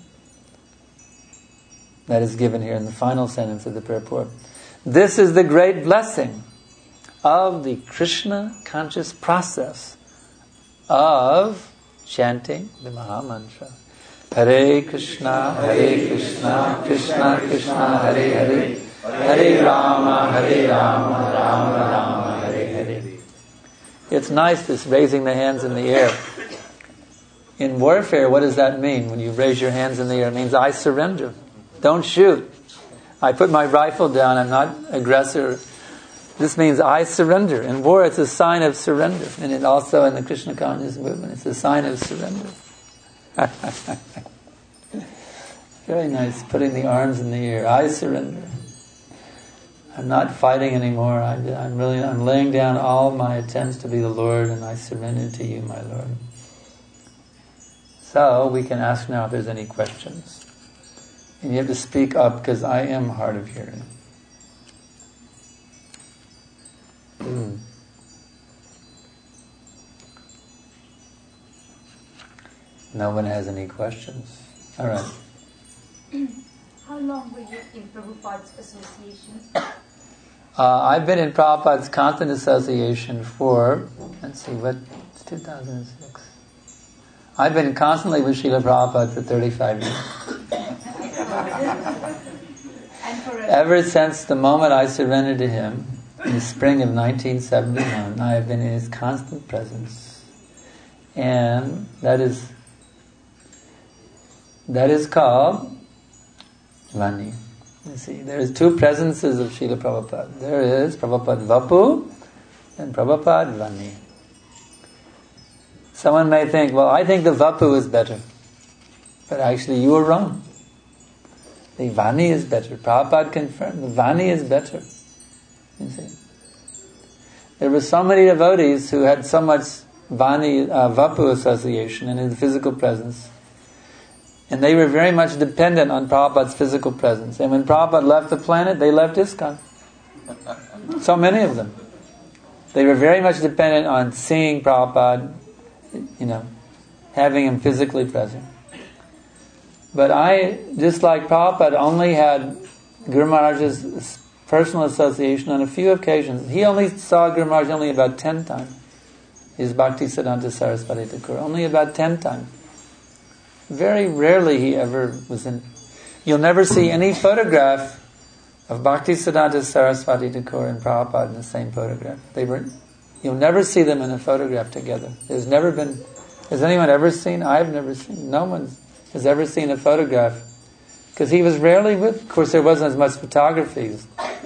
That is given here in the final sentence of the purport. This is the great blessing of the Krishna conscious process of chanting the Maha Mantra. Hare Krishna, Hare Krishna, Krishna Krishna, Hare Hare, Hare Rama, Hare Rama, Rama Rama, Hare Hare. It's nice, this raising the hands in the air. In warfare, what does that mean? When you raise your hands in the air, it means I surrender. Don't shoot. I put my rifle down. I'm not aggressor. This means I surrender. In war, it's a sign of surrender. And it also, in the Krishna conscious movement, it's a sign of surrender. Very nice, putting the arms in the air. I surrender. I'm not fighting anymore. I, I'm really, I'm laying down all my attempts to be the Lord, and I surrender to you, my Lord. So we can ask now if there's any questions. And you have to speak up because I am hard of hearing. Mm. No one has any questions. All right. How long were you in Prabhupada's association? Uh, I've been in Prabhupada's constant association for, let's see, what, it's two thousand six. I've been constantly with Srila Prabhupada for thirty-five years. Ever since the moment I surrendered to him, in the spring of nineteen seventy-one, I have been in his constant presence. And that is that is called Vani. You see, there is two presences of Srila Prabhupada. There is Prabhupada Vapu and Prabhupada Vani. Someone may think, well, I think the Vapu is better. But actually you are wrong. The Vani is better. Prabhupada confirmed, the Vani is better. You see. There were so many devotees who had so much Vani, uh, Vapu association and in physical presence. And they were very much dependent on Prabhupada's physical presence. And when Prabhupada left the planet, they left ISKCON. So many of them. They were very much dependent on seeing Prabhupada, you know, having him physically present. But I, just like Prabhupada, only had Guru Maharaj's personal association on a few occasions. He only saw Guru Maharaj only about ten times. His Bhaktisiddhanta Saraswati Thakur, only about ten times. Very rarely he ever was in. You'll never see any photograph of Bhaktisiddhanta Saraswati Thakur and Prabhupada in the same photograph. They were. You'll never see them in a photograph together. There's never been. Has anyone ever seen? I've never seen. No one has ever seen a photograph, because he was rarely with. Of course, there wasn't as much photography as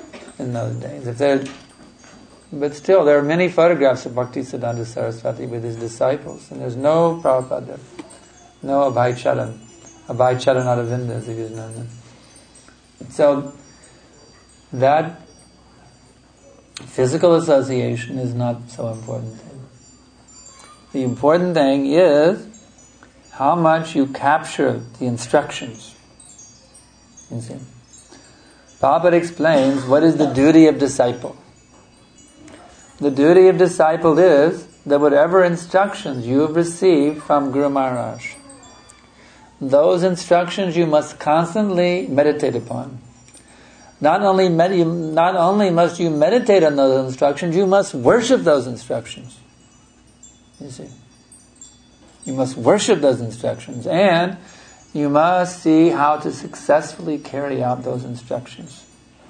in those days. If there, but still, there are many photographs of Bhaktisiddhanta Saraswati with his disciples, and there's no Prabhupada there, no Abhay Charan, Abhay Charan Aravinda, as he was known. So that physical association is not so important thing. The important thing is how much you capture the instructions. You see? Prabhupada explains what is the duty of disciple. The duty of disciple is that whatever instructions you have received from Guru Maharaj, those instructions you must constantly meditate upon. Not only, med- not only must you meditate on those instructions, you must worship those instructions. You see? You must worship those instructions, and you must see how to successfully carry out those instructions.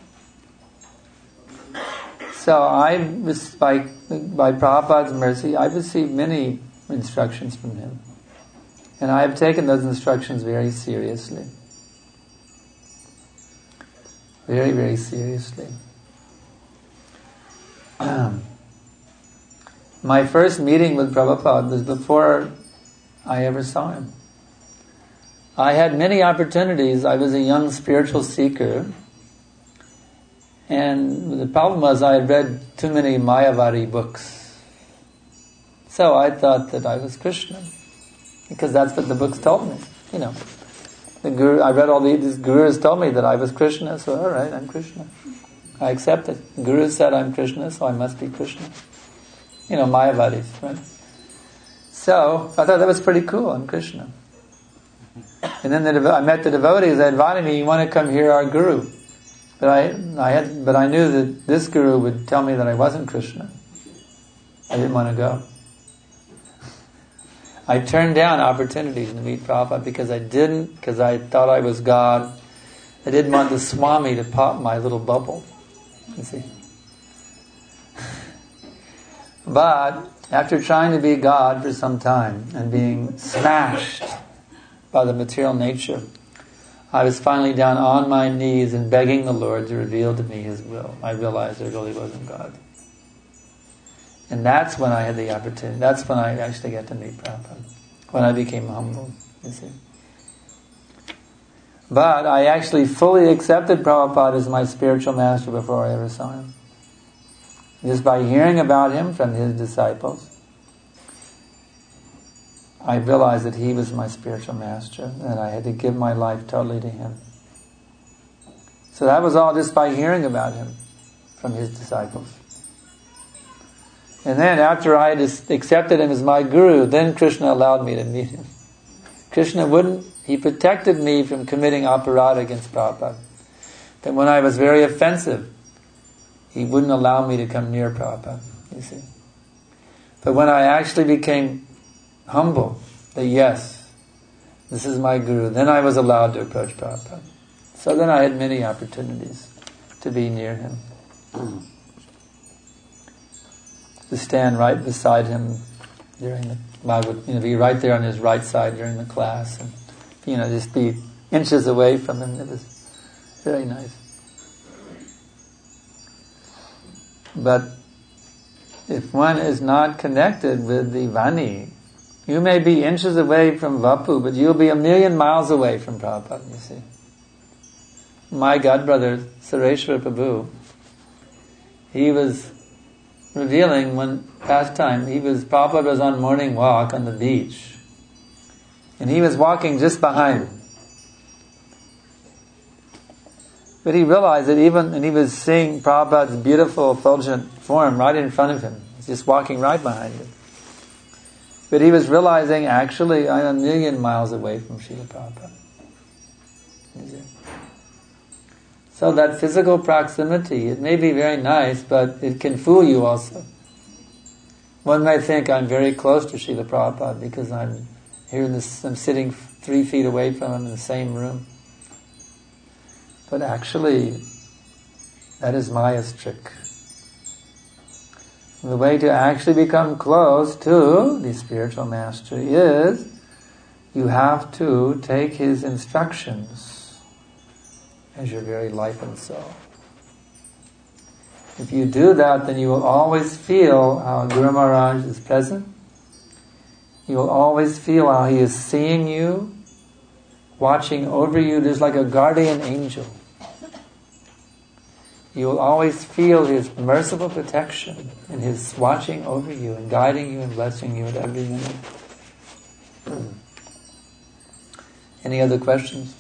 So I, by, by Prabhupada's mercy, I've received many instructions from him. And I have taken those instructions very seriously. Very, very seriously. My first meeting with Prabhupada was before I ever saw him. I had many opportunities. I was a young spiritual seeker. And the problem was I had read too many Mayavadi books. So I thought that I was Krishna. Because that's what the books told me. You know, the guru, I read all the, these gurus told me that I was Krishna, so all right, I'm Krishna. I accept it. The guru said I'm Krishna, so I must be Krishna. You know, Mayavadis, right? So I thought that was pretty cool. I'm Krishna. And then the, I met the devotees. They invited me. You want to come hear our guru? But I, I had, but I knew that this guru would tell me that I wasn't Krishna. I didn't want to go. I turned down opportunities to meet Prabhupada because I didn't, because I thought I was God. I didn't want the Swami to pop my little bubble. You see. But after trying to be God for some time and being smashed by the material nature, I was finally down on my knees and begging the Lord to reveal to me His will. I realized there really wasn't God. And that's when I had the opportunity. That's when I actually got to meet Prabhupada. When I became humble, you see. But I actually fully accepted Prabhupada as my spiritual master before I ever saw him. Just by hearing about him from his disciples, I realized that he was my spiritual master, and I had to give my life totally to him. So that was all just by hearing about him from his disciples. And then after I had accepted him as my guru, then Krishna allowed me to meet him. Krishna wouldn't, he protected me from committing aparadha against Prabhupada. But when I was very offensive, he wouldn't allow me to come near Prabhupada, you see. But when I actually became humble, that yes, this is my guru, then I was allowed to approach Prabhupada. So then I had many opportunities to be near him. To stand right beside him during the Bhagavad, you know, be right there on his right side during the class, and you know, just be inches away from him. It was very nice. But if one is not connected with the Vani, you may be inches away from Vapu, but you'll be a million miles away from Prabhupada, you see. My godbrother, Sureshwar Prabhu, he was revealing one past time, he was, Prabhupada was on morning walk on the beach. And he was walking just behind him. But he realized that even, and he was seeing Prabhupada's beautiful, effulgent form right in front of him. He's just walking right behind him. But he was realizing, actually, I'm a million miles away from Srila Prabhupada. So that physical proximity, it may be very nice, but it can fool you also. One may think I'm very close to Srila Prabhupada because I'm here in this, I'm sitting three feet away from him in the same room. But actually, that is Maya's trick. The way to actually become close to the spiritual master is you have to take his instructions as your very life and soul. If you do that, then you will always feel how Guru Maharaj is present. You will always feel how he is seeing you, watching over you. There's like a guardian angel. You will always feel his merciful protection and his watching over you and guiding you and blessing you at every minute. Any other questions?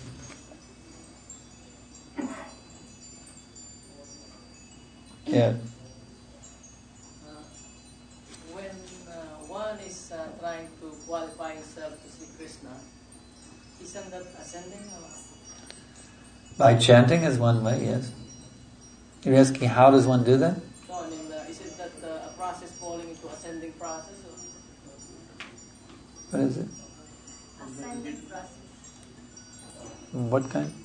Yeah. Uh, when uh, one is uh, trying to qualify himself to see Krishna, isn't that ascending? Or? By chanting is one way, yes. You're asking how does one do that? No, I mean, uh, is it that uh, a process falling into ascending process? Or? What is it? Ascending process. What kind?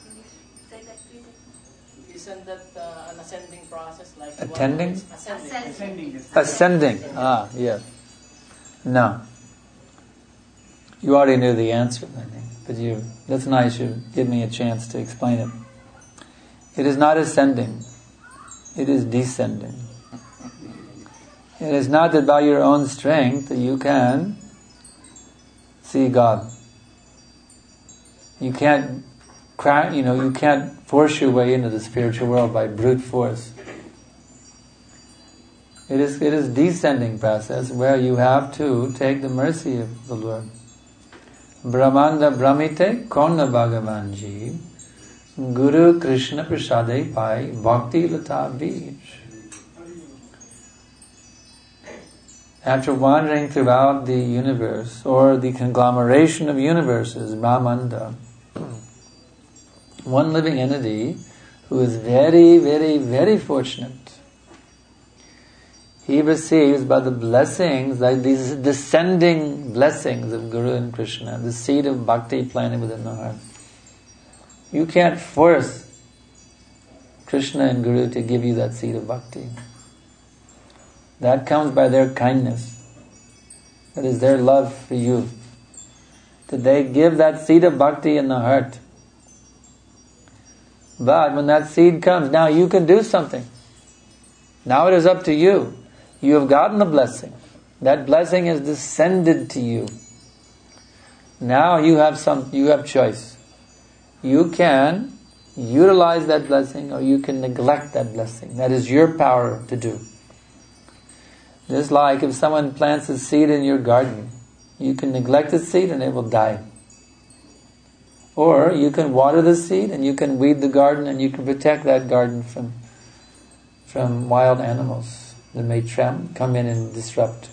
Isn't that uh, an ascending process? Like Attending? Ascending. Ascending. Ascending. Ah, yes. No. You already knew the answer, I think. But you, that's nice. You give me a chance to explain it. It is not ascending. It is descending. It is not that by your own strength that you can see God. You can't crack, you know, you can't force your way into the spiritual world by brute force. It is it is descending process where you have to take the mercy of the Lord. Brahmanda Brahmite Konna Bhagavanji Guru Krishna Prasade Pai Bhakti Lata Bij. After wandering throughout the universe, or the conglomeration of universes, Brahmanda, one living entity who is very, very, very fortunate, he receives by the blessings, like these descending blessings of Guru and Krishna, the seed of bhakti planted within the heart. You can't force Krishna and Guru to give you that seed of bhakti. That comes by their kindness. That is their love for you. That they give that seed of bhakti in the heart. But when that seed comes, now you can do something. Now it is up to you. You have gotten the blessing. That blessing has descended to you. Now you have some, you have choice. You can utilize that blessing or you can neglect that blessing. That is your power to do. Just like if someone plants a seed in your garden, you can neglect the seed and it will die. Or you can water the seed and you can weed the garden and you can protect that garden from from wild animals that may tram, come in and disrupt.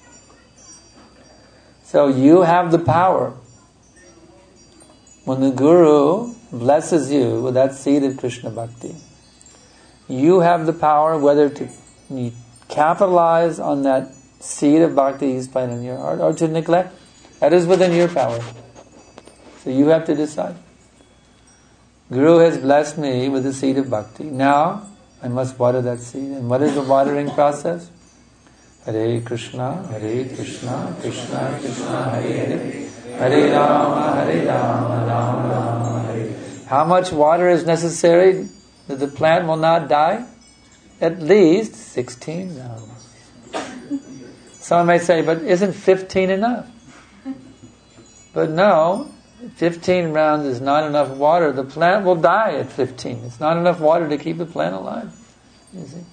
So you have the power. When the Guru blesses you with that seed of Krishna Bhakti, you have the power whether to capitalize on that seed of bhakti he's planted in your heart or to neglect. That is within your power. So you have to decide. Guru has blessed me with the seed of bhakti. Now I must water that seed. And what is the watering process? Hare Krishna, Hare Krishna, Krishna Krishna, Hare Hare, Hare Rama, Hare Rama, Rama Rama, Hare. How much water is necessary that the plant will not die? At least sixteen rounds. Someone may say, but isn't fifteen enough? But no, fifteen rounds is not enough water. The plant will die at fifteen. It's not enough water to keep the plant alive. You see?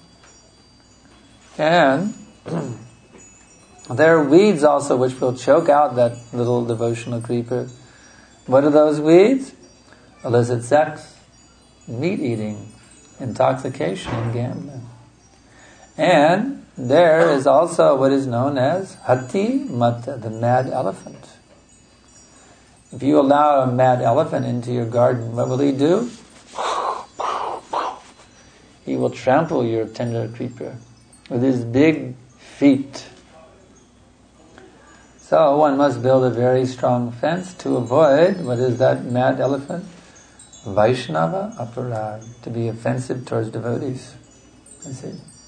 And there are weeds also which will choke out that little devotional creeper. What are those weeds? Illicit sex, meat eating, intoxication, and gambling. And there is also what is known as Hati Mata, the mad elephant. If you allow a mad elephant into your garden, what will he do? He will trample your tender creeper with his big feet. So one must build a very strong fence to avoid, what is that mad elephant? Vaishnava aparad, to be offensive towards devotees. You see?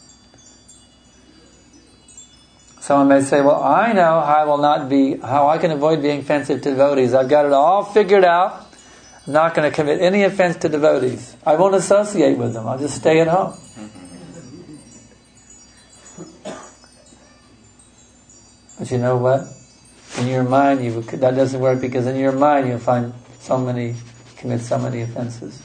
Someone may say, well, I know how I will not be, how I can avoid being offensive to devotees. I've got it all figured out. I'm not going to commit any offense to devotees. I won't associate with them. I'll just stay at home. But you know what? In your mind, you that doesn't work, because in your mind you'll find so many, commit so many offenses.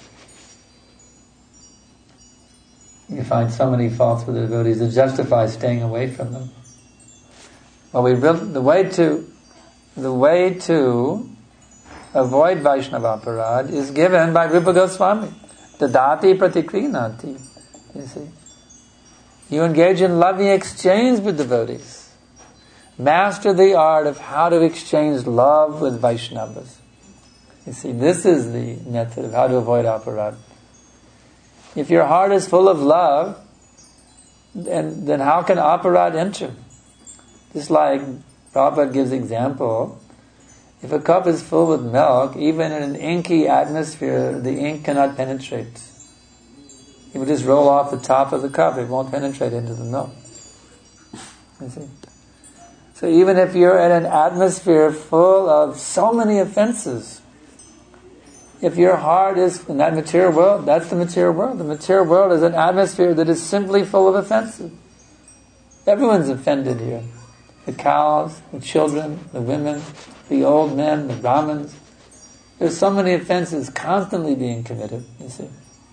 You find so many faults with the devotees that justify staying away from them. Well, we really, the way to the way to avoid Vaishnava aparad is given by Rupa Goswami. Dadati pratikrinati. You see, you engage in loving exchange with devotees. Master the art of how to exchange love with Vaishnavas. You see, this is the method of how to avoid aparad. If your heart is full of love, then, then how can aparad enter? Just like Prabhupada gives example, if a cup is full with milk, even in an inky atmosphere, the ink cannot penetrate. It will just roll off the top of the cup. It won't penetrate into the milk. You see? So even if you're in an atmosphere full of so many offenses, if your heart is in that material world, that's the material world. The material world is an atmosphere that is simply full of offenses. Everyone's offended here. The cows, the children, the women, the old men, the Brahmins. There's so many offenses constantly being committed, you see.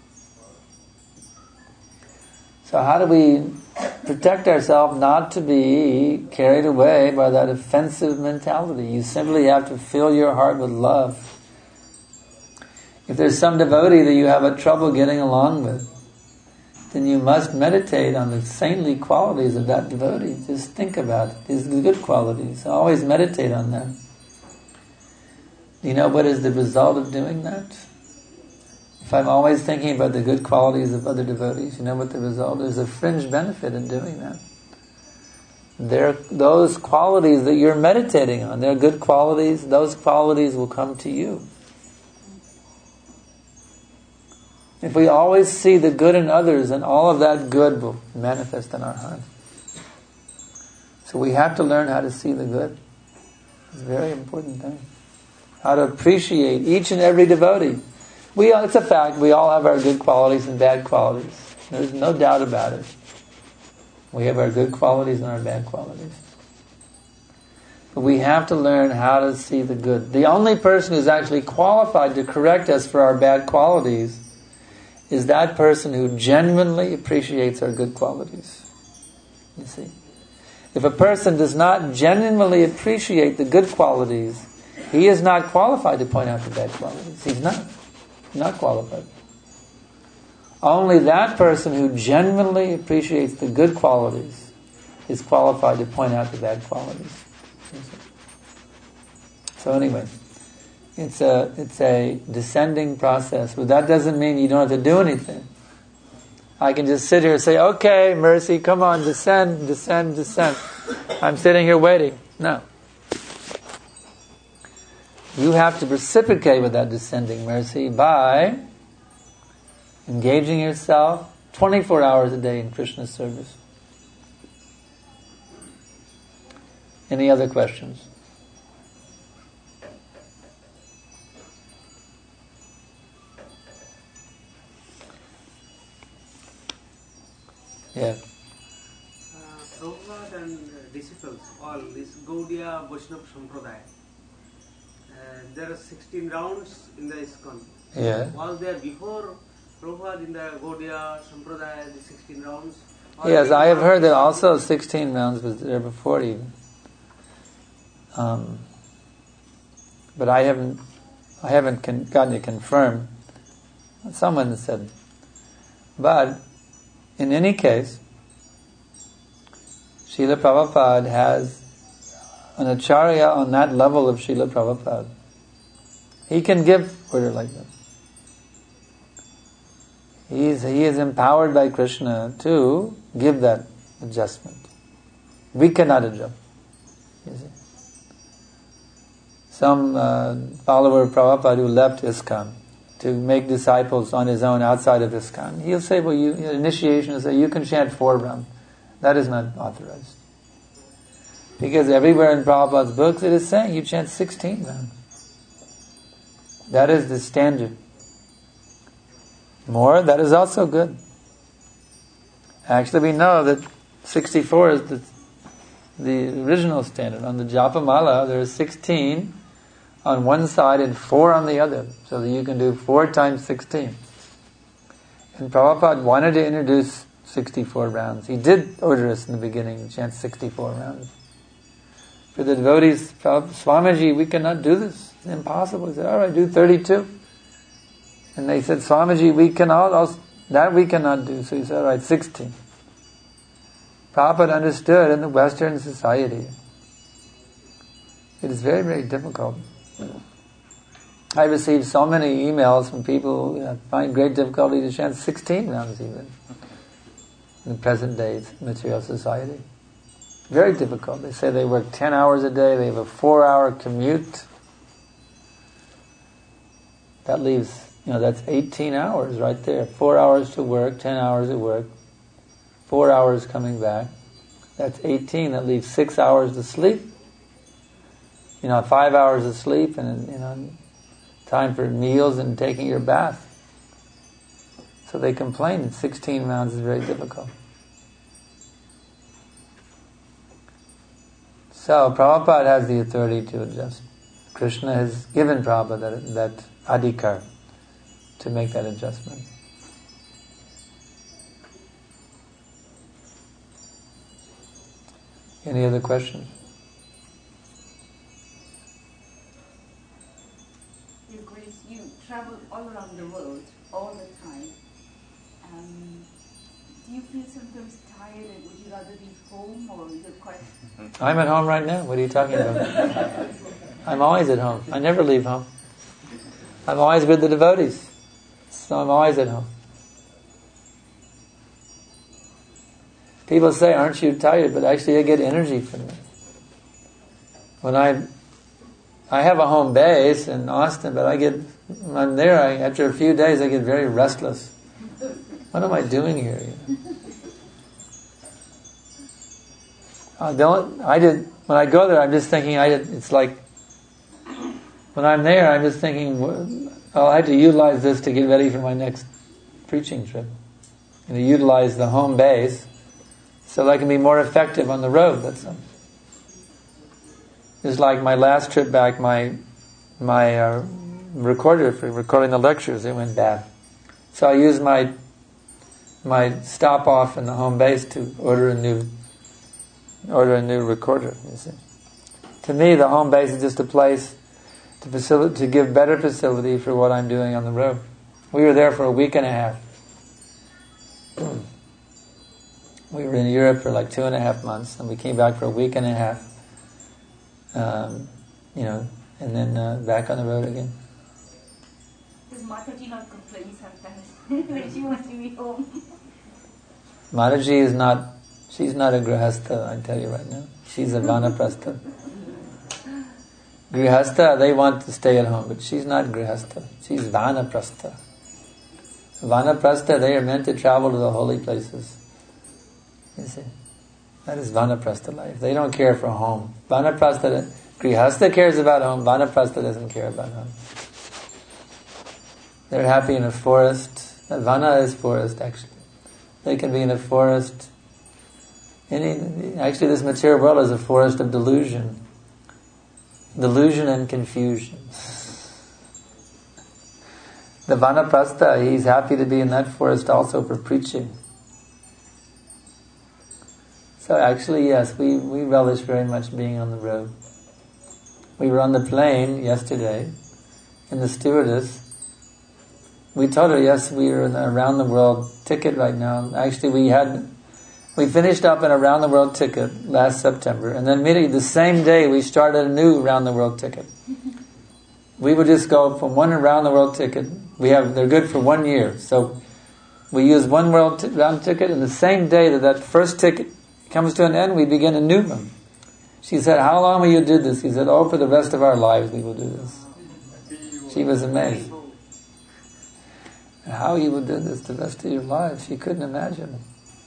So how do we protect ourselves not to be carried away by that offensive mentality? You simply have to fill your heart with love. If there's some devotee that you have a trouble getting along with, then you must meditate on the saintly qualities of that devotee. Just think about it. These are the good qualities. Always meditate on them. Do you know what is the result of doing that? If I'm always thinking about the good qualities of other devotees, you know what the result is? There's a fringe benefit in doing that. They're, those qualities that you're meditating on, they're good qualities, those qualities will come to you. If we always see the good in others, then all of that good will manifest in our heart. So we have to learn how to see the good. It's a very important thing. How to appreciate each and every devotee. We, it's a fact, we all have our good qualities and bad qualities. There's no doubt about it. We have our good qualities and our bad qualities. But we have to learn how to see the good. The only person who's actually qualified to correct us for our bad qualities is that person who genuinely appreciates our good qualities. You see? If a person does not genuinely appreciate the good qualities, he is not qualified to point out the bad qualities. He's not. Not qualified. Only that person who genuinely appreciates the good qualities is qualified to point out the bad qualities. So anyway, it's a it's a descending process, but that doesn't mean you don't have to do anything. I can just sit here and say, okay, mercy, come on, descend, descend, descend. I'm sitting here waiting. No. You have to reciprocate with that descending mercy by engaging yourself twenty-four hours a day in Krishna's service. Any other questions? Yeah. Uh, Prabhupada and uh, disciples, all this Gaudiya Vaishnava Sampradaya. Uh, there are sixteen rounds in the ISKCON. Yeah. Was there before Prabhupada in the Gaudiya Sampradaya, the sixteen rounds? Yes, I have heard that also sixteen rounds was there before even. Um, but I haven't, I haven't con- gotten it confirmed. Someone said. But in any case, Srila Prabhupada has an acharya on that level of Srila Prabhupada. He can give order like that. He is, he is empowered by Krishna to give that adjustment. We cannot adjust. You see. Some uh, follower of Prabhupada who left ISKCON to make disciples on his own outside of ISKCON, he'll say, well, you, initiation will say, you can chant four rounds. That is not authorized. Because everywhere in Prabhupada's books it is saying you chant sixteen rounds. That is the standard. More, that is also good. Actually, we know that sixty-four is the the original standard. On the Japamala, there are sixteen on one side and four on the other, so that you can do four times sixteen. And Prabhupada wanted to introduce sixty-four rounds. He did order us in the beginning to chant sixty-four rounds. For the devotees, Swamiji, we cannot do this. It's impossible. He said, all right, do thirty-two. And they said, Swamiji, we cannot, also, that we cannot do. So he said, all right, sixteen. Prabhupada understood in the Western society, it is very, very difficult. I received so many emails from people who find great difficulty to chant sixteen rounds even in the present day material society. Very difficult. They say they work ten hours a day, they have a four hour commute. That leaves, you know, that's eighteen hours right there. Four hours to work, ten hours at work, four hours coming back. That's eighteen. That leaves six hours to sleep. You know, five hours of sleep and, you know, time for meals and taking your bath. So they complain that sixteen rounds is very difficult. So Prabhupada has the authority to adjust. Krishna has given Prabhupada that, that adhikar to make that adjustment. Any other questions? Your Grace, you travel all around the world all the time. Um, do you feel sometimes tired and would you rather be home or you're quite... I'm at home right now. What are you talking about? I'm always at home. I never leave home. I'm always with the devotees. So I'm always at home. People say, aren't you tired? But actually I get energy from it. When I I have a home base in Austin, but I get, when I'm there, I, after a few days I get very restless. What am I doing here? You know? I don't, I did, when I go there I'm just thinking, I did, it's like, when I'm there I'm just thinking, I'll have to utilize this to get ready for my next preaching trip. And to utilize the home base so that I can be more effective on the road. That's all. It's like my last trip back, my my uh, recorder for recording the lectures, it went bad. So I used my my stop off in the home base to order a new order a new recorder. You see, to me, the home base is just a place to facilitate, to give better facility for what I'm doing on the road. We were there for a week and a half. We were in Europe for like two and a half months, and we came back for a week and a half. Um, you know, and then uh, back on the road again. Does Mataji not complain sometimes when she wants to be home? Mataji is not, she's not a grihastha, I tell you right now. She's a vanaprastha. Grihastha, they want to stay at home, but she's not grihastha. She's vanaprastha. Vanaprastha, they are meant to travel to the holy places. You see? That is vanaprastha life. They don't care for home. Vanaprastha, grihastha cares about home, vanaprastha doesn't care about home. They're happy in a forest. Vana is forest, actually. They can be in a forest. Any, actually, this material world is a forest of delusion. Delusion and confusion. The vanaprastha, he's happy to be in that forest also for preaching. So actually, yes, we, we relish very much being on the road. We were on the plane yesterday, and the stewardess, we told her, yes, we are in a round-the-world ticket right now. Actually, we had, we finished up an around-the-world ticket last September, and then immediately the same day we started a new round-the-world ticket. We would just go from one around-the-world ticket. We have, they're good for one year, so we use one world t- round ticket, and the same day that that first ticket comes to an end, we begin a new one. She said, how long will you do this? He said, oh, for the rest of our lives we will do this. She was amazed. How you would do this the rest of your lives, she couldn't imagine.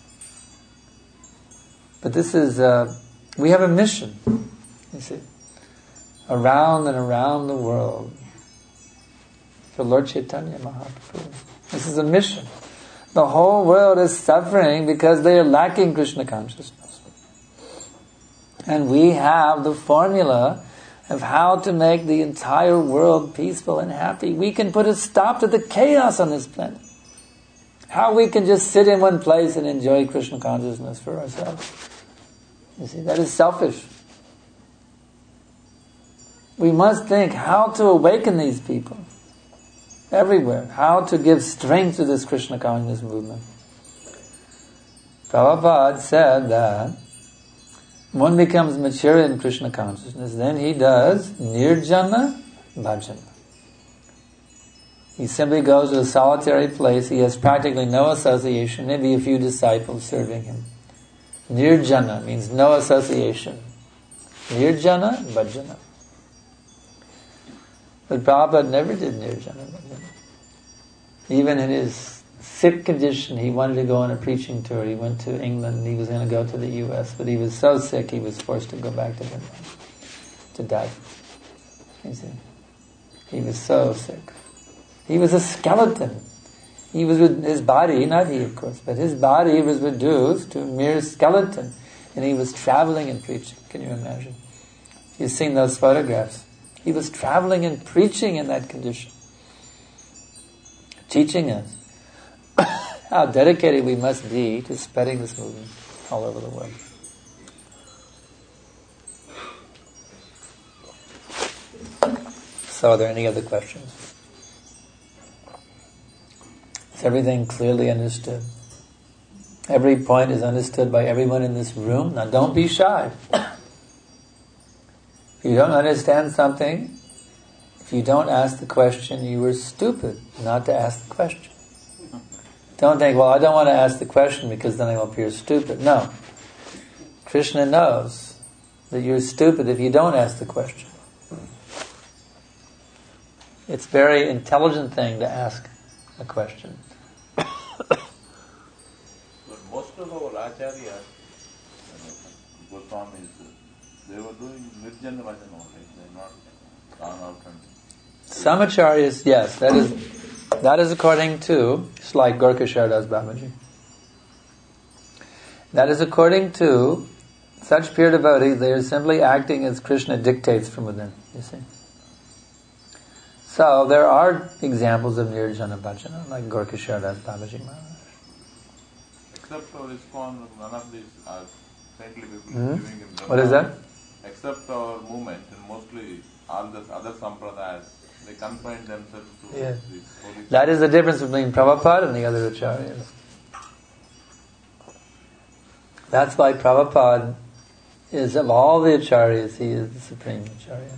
But this is, uh, we have a mission, you see, around and around the world for Lord Chaitanya Mahaprabhu. This is a mission. The whole world is suffering because they are lacking Krishna consciousness. And we have the formula of how to make the entire world peaceful and happy. We can put a stop to the chaos on this planet. How we can just sit in one place and enjoy Krishna consciousness for ourselves. You see, that is selfish. We must think how to awaken these people everywhere, how to give strength to this Krishna consciousness movement. Prabhupada said that one becomes mature in Krishna consciousness, then he does nirjana bhajana. He simply goes to a solitary place, he has practically no association, maybe a few disciples serving him. Nirjana means no association. Nirjana bhajana. But Prabhupada never did nirjana bhajana. Even in his sick condition, he wanted to go on a preaching tour. He went to England, he was going to go to the U S, but he was so sick he was forced to go back to Vrindavan to die. You see, he was so sick. He was a skeleton. He was with his body, not he of course, but his body was reduced to a mere skeleton, and he was traveling and preaching. Can you imagine? You've seen those photographs. He was traveling and preaching in that condition, teaching us how dedicated we must be to spreading this movement all over the world. So, are there any other questions? Is everything clearly understood? Every point is understood by everyone in this room. Now, don't be shy. If you don't understand something, if you don't ask the question, you were stupid not to ask the question. Don't think, well, I don't want to ask the question because then I will appear stupid. No. Krishna knows that you're stupid if you don't ask the question. It's a very intelligent thing to ask a question. But most of our acharyas, Goswamis, they were doing nirjana bhajan only. They're not gone out and... Some acharyas, yes, that is that is according to, it's like Gorkha Shardas Babaji. That is according to such pure devotees, they are simply acting as Krishna dictates from within, you see. So there are examples of nirjana bhajana, like Gorkha Shardas Babaji Maharaj. Except for ISKCON, none of these are saintly people Mm-hmm. living in Vrindavan. What is that? Except our movement, and mostly all the other sampradayas, they confine themselves to Yeah. these holy... That is the difference between Prabhupada and the other acharyas. That's why Prabhupada is, of all the acharyas, he is the supreme acharya.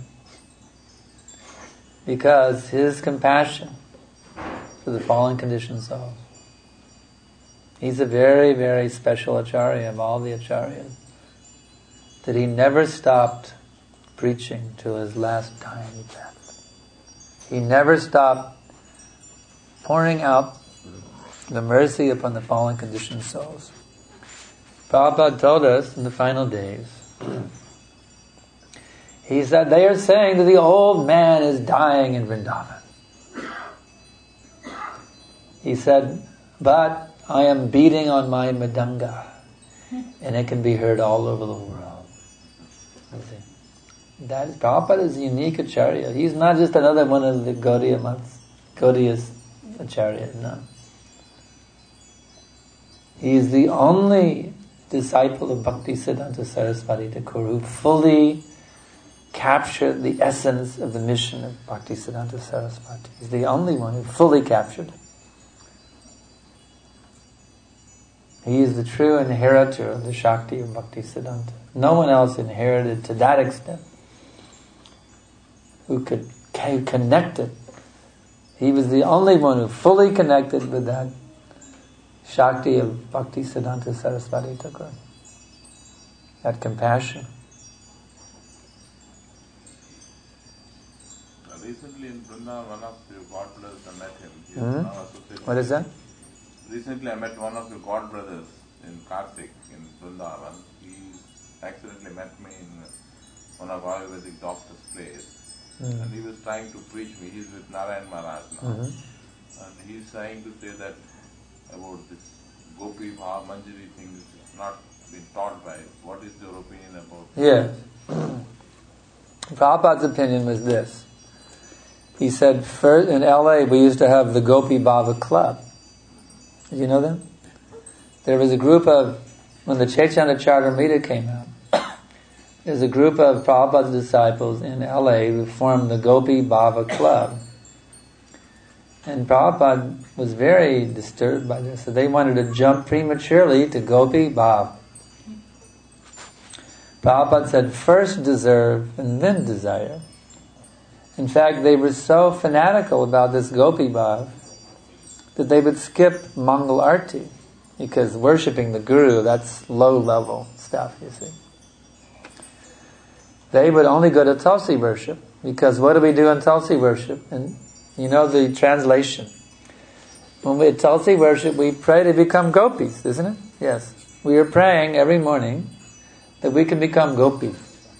Because his compassion for the fallen conditioned souls. He's a very, very special acharya of all the acharyas. That he never stopped preaching till his last dying breath. He never stopped pouring out the mercy upon the fallen conditioned souls. Prabhupada told us in the final days, he said, they are saying that the old man is dying in Vrindavan. He said, but I am beating on my mridanga, and it can be heard all over the world. You see? That is, Prabhupada is a unique acharya. He's not just another one of the Gaudiya monks, Gaudiya acharya, no. He is the only disciple of Bhaktisiddhanta Saraswati Thakur who fully captured the essence of the mission of Bhaktisiddhanta Saraswati. He's the only one who fully captured it. He is the true inheritor of the Shakti of Bhaktisiddhanta. No one else inherited to that extent. Who could connect it. He was the only one who fully connected with that Shakti of Bhaktisiddhanta Saraswati Thakur. That compassion. Recently in Vrindavan, one of your god brothers, I met him. He is Mm-hmm. now associated What is that? Recently I met one of your god brothers in Kartik in Vrindavan. He accidentally met me in one of Ayurvedic doctor's place. Mm. And he was trying to preach me. He's with Narayan Maharaj now. Mm-hmm. And he's trying to say that about this Gopi Bhav Manjari thing is not been taught by. What is your opinion about Yes. Prabhupada's opinion was this. He said, first, in L A we used to have the Gopi Bhava Club. Did you know them? There was a group of, when the Chaitanya Charitamrita came out, there's a group of Prabhupada's disciples in L A who formed the Gopi Bhava Club. And Prabhupada was very disturbed by this. So they wanted to jump prematurely to Gopi Bhav. Prabhupada said, first deserve and then desire. In fact, they were so fanatical about this Gopi Bhav that they would skip Mangal Arti, because worshipping the Guru, that's low level stuff, you see. They would only go to Tulsi worship, because what do we do in Tulsi worship? And you know the translation. When we at Tulsi worship, we pray to become gopis, isn't it? Yes. We are praying every morning that we can become gopis.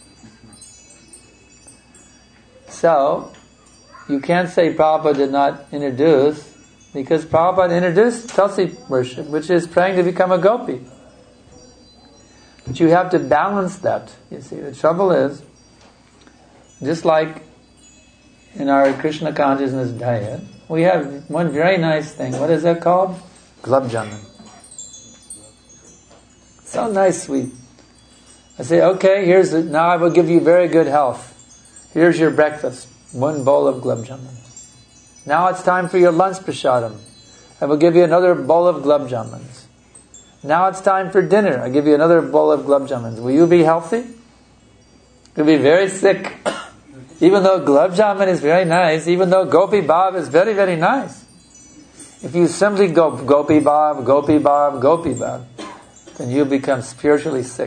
So, you can't say Prabhupada did not introduce, because Prabhupada introduced Tulsi worship, which is praying to become a gopi. But you have to balance that, you see. The trouble is, just like in our Krishna consciousness diet, we have one very nice thing. What is that called? Gulab Jamun. So nice, sweet. I say, okay, here's the, now I will give you very good health. Here's your breakfast. One bowl of Gulab Jamun. Now it's time for your lunch prasadam. I will give you another bowl of Gulab Jamuns. Now it's time for dinner. I give you another bowl of Gulab Jamuns. Will you be healthy? You'll be very sick. Even though Gulab Jamun is very nice, even though Gopi Bhav is very, very nice. If you simply go Gopi Bhav, Gopi Bhav, Gopi Bhav, then you become spiritually sick.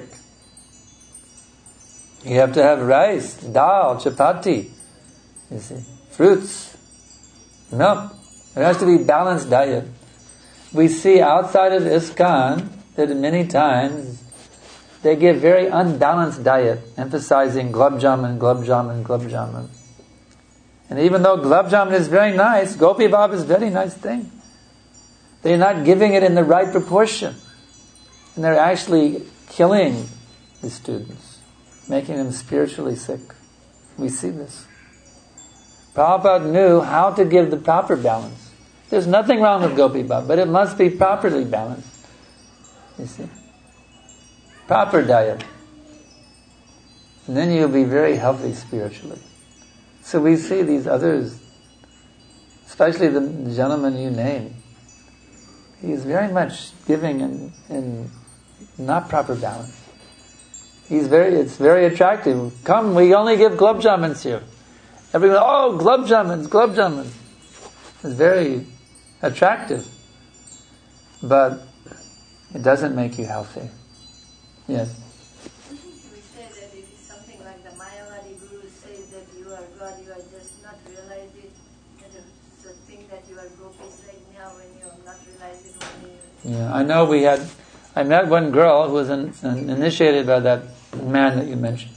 You have to have rice, dal, chapati, you see, fruits, milk. There has to be balanced diet. We see outside of ISKCON that many times they give very unbalanced diet, emphasizing Gulab Jamun, Gulab Jamun, Gulab Jamun. And even though Gulab Jamun is very nice, Gopi Bhav is a very nice thing. They're not giving it in the right proportion. And they're actually killing the students, making them spiritually sick. We see this. Prabhupada knew how to give the proper balance. There's nothing wrong with Gopi Bhav, but it must be properly balanced. You see? Proper diet. And then you'll be very healthy spiritually. So we see these others, especially the gentleman you named, he's very much giving in, in not proper balance. He's very, it's very attractive. Come, we only give Gulab Jamuns here. Everyone, oh, Gulab Jamuns, Gulab Jamuns. It's very attractive. But it doesn't make you healthy. Yes? We say that it is something like the Mayavadi Guru says that you are God, you are just not realize it. That it's a thing that you are gopis right now when you have not realized it when you... Yeah, I know we had, I met one girl who was an, an initiated by that man that you mentioned.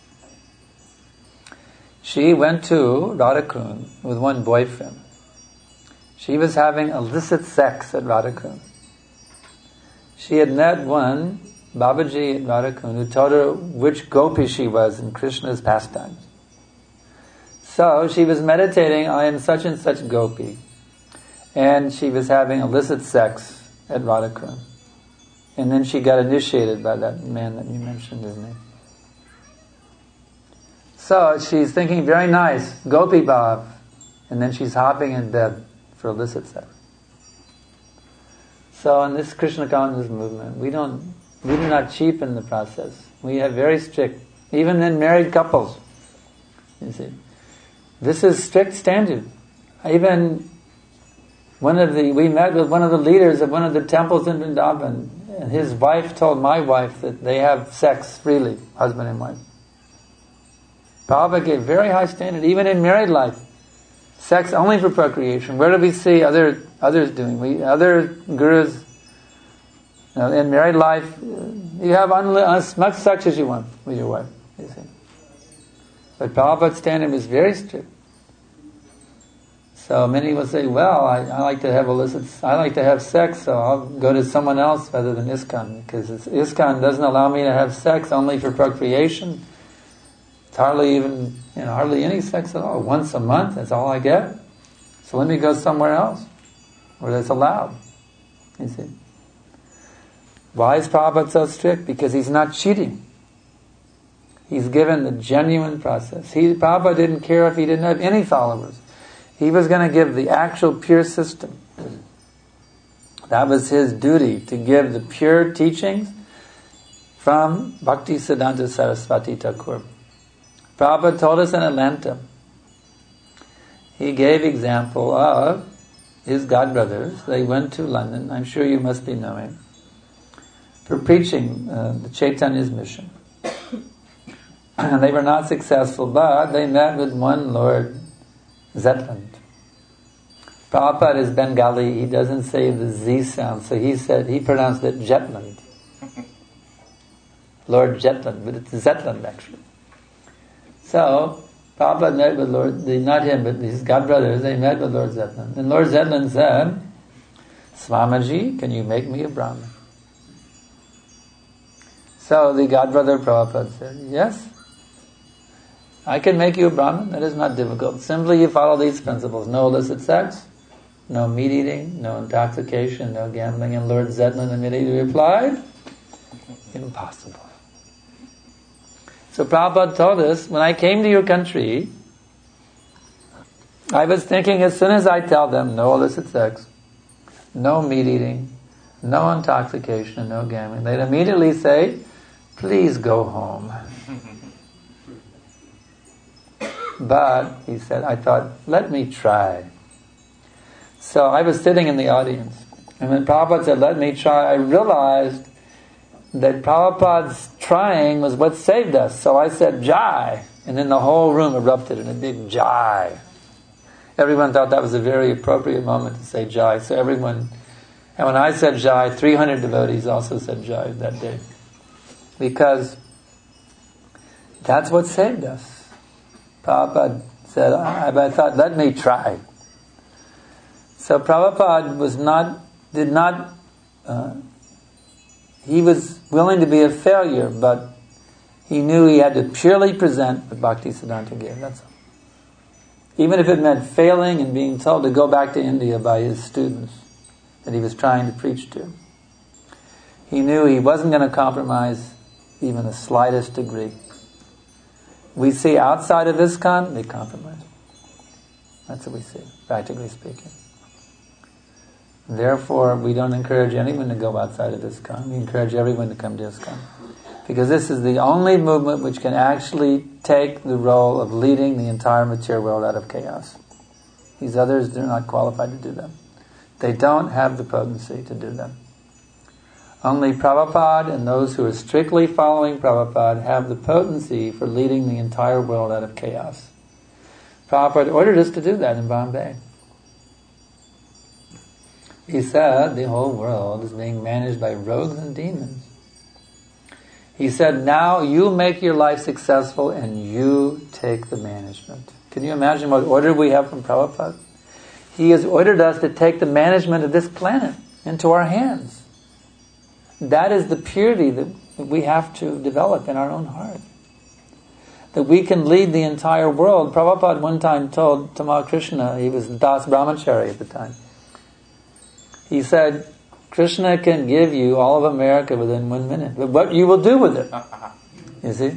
She went to Radhakund with one boyfriend. She was having illicit sex at Radhakund. She had met one Babaji at Radhakund who told her which gopi she was in Krishna's pastimes. So she was meditating, I am such and such gopi. And she was having illicit sex at Radhakund. And then she got initiated by that man that you mentioned his name. So she's thinking, very nice, Gopi Bhav. And then she's hopping in bed for illicit sex. So in this Krishna consciousness movement, we don't, we do not cheapen the process. We have very strict, even in married couples. You see, this is strict standard. Even one of the, we met with one of the leaders of one of the temples in Vrindavan, and his wife told my wife that they have sex freely, husband and wife. Prabhupada gave very high standard, even in married life. Sex only for procreation. Where do we see other others doing? We other gurus, you know, in married life, you have unli- as much sex as you want with your wife. You see, but Prabhupada's standard was very strict. So many will say, well, I, I like to have illicit, I like to have sex, so I'll go to someone else rather than ISKCON, because it's, ISKCON doesn't allow me to have sex only for procreation. It's hardly even, you know, hardly any sex at all. Once a month, that's all I get. So let me go somewhere else, where that's allowed. You see? Why is Prabhupada so strict? Because he's not cheating. He's given the genuine process. He, Prabhupada didn't care if he didn't have any followers. He was going to give the actual pure system. That was his duty, to give the pure teachings from Bhaktisiddhanta Saraswati Thakur. Prabhupada told us in Atlanta, he gave example of his godbrothers. They went to London, I'm sure you must be knowing, for preaching uh, the Chaitanya's mission. And they were not successful, but they met with one Lord Zetland. Prabhupada is Bengali, he doesn't say the Z sound, so he said, he pronounced it Jetland. Lord Jetland, but it's Zetland actually. So, Prabhupada met with Lord, not him, but his godbrothers, they met with Lord Zetland. And Lord Zetland said, Swamiji, can you make me a Brahmin? So the godbrother Prabhupada said, yes, I can make you a Brahmin, that is not difficult. Simply you follow these principles. No illicit sex, no meat eating, no intoxication, no gambling. And Lord Zetland immediately replied, impossible. So Prabhupada told us, when I came to your country, I was thinking as soon as I tell them no illicit sex, no meat eating, no intoxication, no gambling, they'd immediately say, please go home. But, he said, I thought, let me try. So I was sitting in the audience, and when Prabhupada said, let me try, I realized that Prabhupada's trying was what saved us. So I said, Jai, and then the whole room erupted in a big Jai. Everyone thought that was a very appropriate moment to say Jai. So everyone, and when I said Jai, three hundred devotees also said Jai that day. Because that's what saved us. Prabhupada said, I, I thought, let me try. So Prabhupada was not, did not, uh, he was willing to be a failure, but he knew he had to purely present what Bhaktisiddhanta gave, that's all. Even if it meant failing and being told to go back to India by his students that he was trying to preach to. He knew he wasn't going to compromise even the slightest degree. We see outside of ISKCON, they compromise. That's what we see, practically speaking. Therefore, we don't encourage anyone to go outside of ISKCON. We encourage everyone to come to ISKCON. Because this is the only movement which can actually take the role of leading the entire material world out of chaos. These others do not qualify to do them. They don't have the potency to do them. Only Prabhupada and those who are strictly following Prabhupada have the potency for leading the entire world out of chaos. Prabhupada ordered us to do that in Bombay. He said the whole world is being managed by rogues and demons. He said, now you make your life successful and you take the management. Can you imagine what order we have from Prabhupada? He has ordered us to take the management of this planet into our hands. That is the purity that we have to develop in our own heart. That we can lead the entire world. Prabhupada one time told Tamal Krishna, he was Das Brahmachari at the time, he said, Krishna can give you all of America within one minute, but what you will do with it, you see?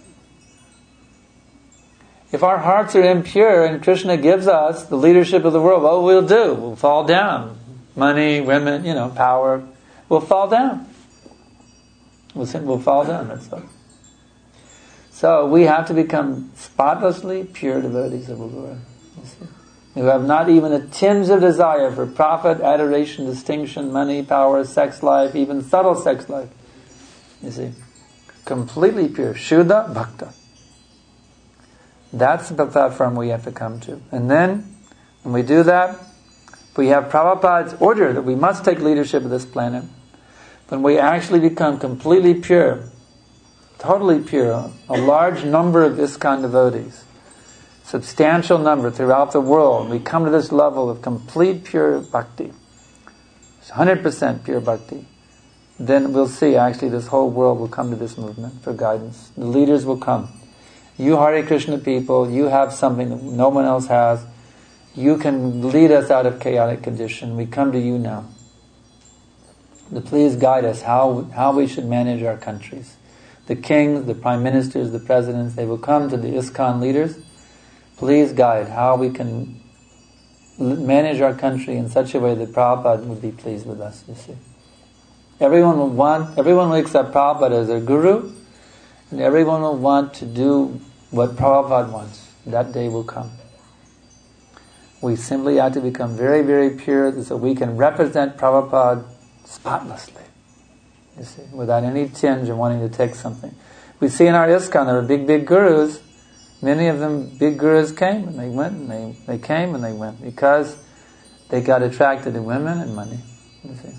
If our hearts are impure and Krishna gives us the leadership of the world, what we'll do? We'll fall down. Money, women, you know, power, we'll fall down. We'll, we'll fall down, that's all. So we have to become spotlessly pure devotees of the Lord. You see? Who have not even a tinge of desire for profit, adoration, distinction, money, power, sex life, even subtle sex life. You see? Completely pure. Shuddha Bhakta. That's the platform we have to come to. And then, when we do that, we have Prabhupada's order that we must take leadership of this planet. When we actually become completely pure, totally pure, a large number of ISKCON devotees substantial number throughout the world, we come to this level of complete pure bhakti, one hundred percent pure bhakti, then we'll see actually this whole world will come to this movement for guidance. The leaders will come. You Hare Krishna people, you have something that no one else has. You can lead us out of chaotic condition. We come to you now. To please guide us how how we should manage our countries. The kings, the prime ministers, the presidents, they will come to the ISKCON leaders. Please guide how we can manage our country in such a way that Prabhupada would be pleased with us, you see. Everyone will want, everyone will accept Prabhupada as their guru, and everyone will want to do what Prabhupada wants. That day will come. We simply have to become very, very pure so we can represent Prabhupada spotlessly, you see, without any tinge of wanting to take something. We see in our ISKCON there were big, big gurus. Many of them, big gurus came and they went and they, they came and they went because they got attracted to women and money, you see.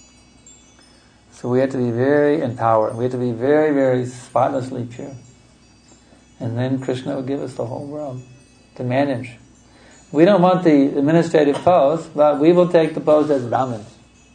So we have to be very empowered. We have to be very, very spotlessly pure. And then Krishna will give us the whole world to manage. We don't want the administrative post, but we will take the post as Brahmins.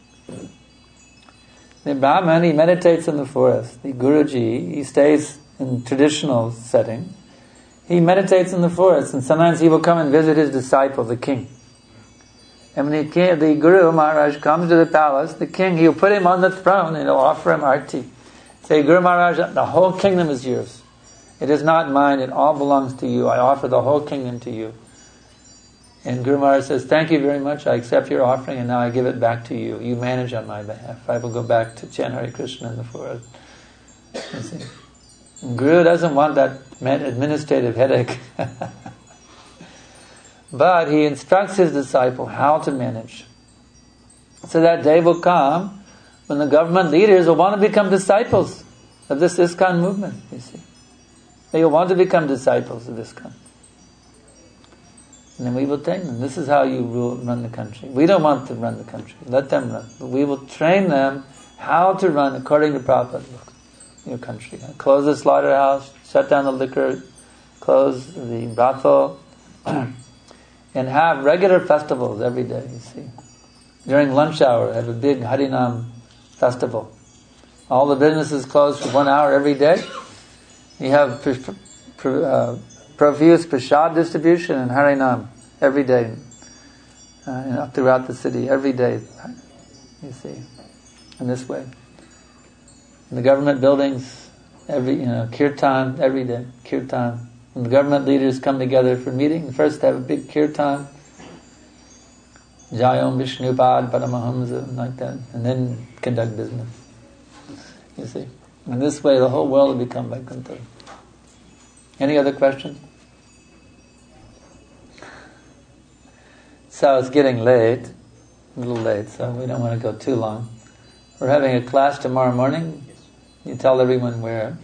The Brahman, he meditates in the forest. The Guruji, he stays in traditional setting. He meditates in the forest, and sometimes he will come and visit his disciple, the king. And when the, king, the Guru Maharaj comes to the palace, the king, he'll put him on the throne and he'll offer him arti. Say, Guru Maharaj, the whole kingdom is yours. It is not mine, it all belongs to you. I offer the whole kingdom to you. And Guru Maharaj says, thank you very much, I accept your offering and now I give it back to you. You manage on my behalf. I will go back to chant Hare Krishna in the forest. You see? And Guru doesn't want that administrative headache. But he instructs his disciple how to manage. So that day will come when the government leaders will want to become disciples of this ISKCON movement, you see. They will want to become disciples of ISKCON. And then we will train them. This is how you rule, run the country. We don't want to run the country. Let them run. But we will train them how to run according to Prabhupada your country. Close the slaughterhouse, shut down the liquor, close the brothel, and have regular festivals every day, you see. During lunch hour, have a big Harinam festival. All the businesses closed for one hour every day. You have pr- pr- uh, profuse prasad distribution and Harinam every day, uh, and throughout the city, every day, you see, in this way. In the government buildings, every, you know, kirtan, every day, kirtan. When the government leaders come together for meeting, first they have a big kirtan, Jayom Vishnupad Paramahamsa, like that, and then conduct business. You see? And this way the whole world will become Vaikuntha. Any other questions? So it's getting late, a little late, so we don't want to go too long. We're having a class tomorrow morning. You tell everyone where.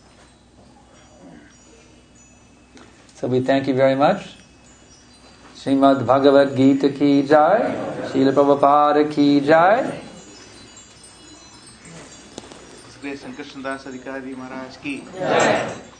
So we thank you very much. Srimad Bhagavad Gita ki jai, Srila Prabhupada ki jai. Grace and Krishnadas Adhikari Maharaj ki jai.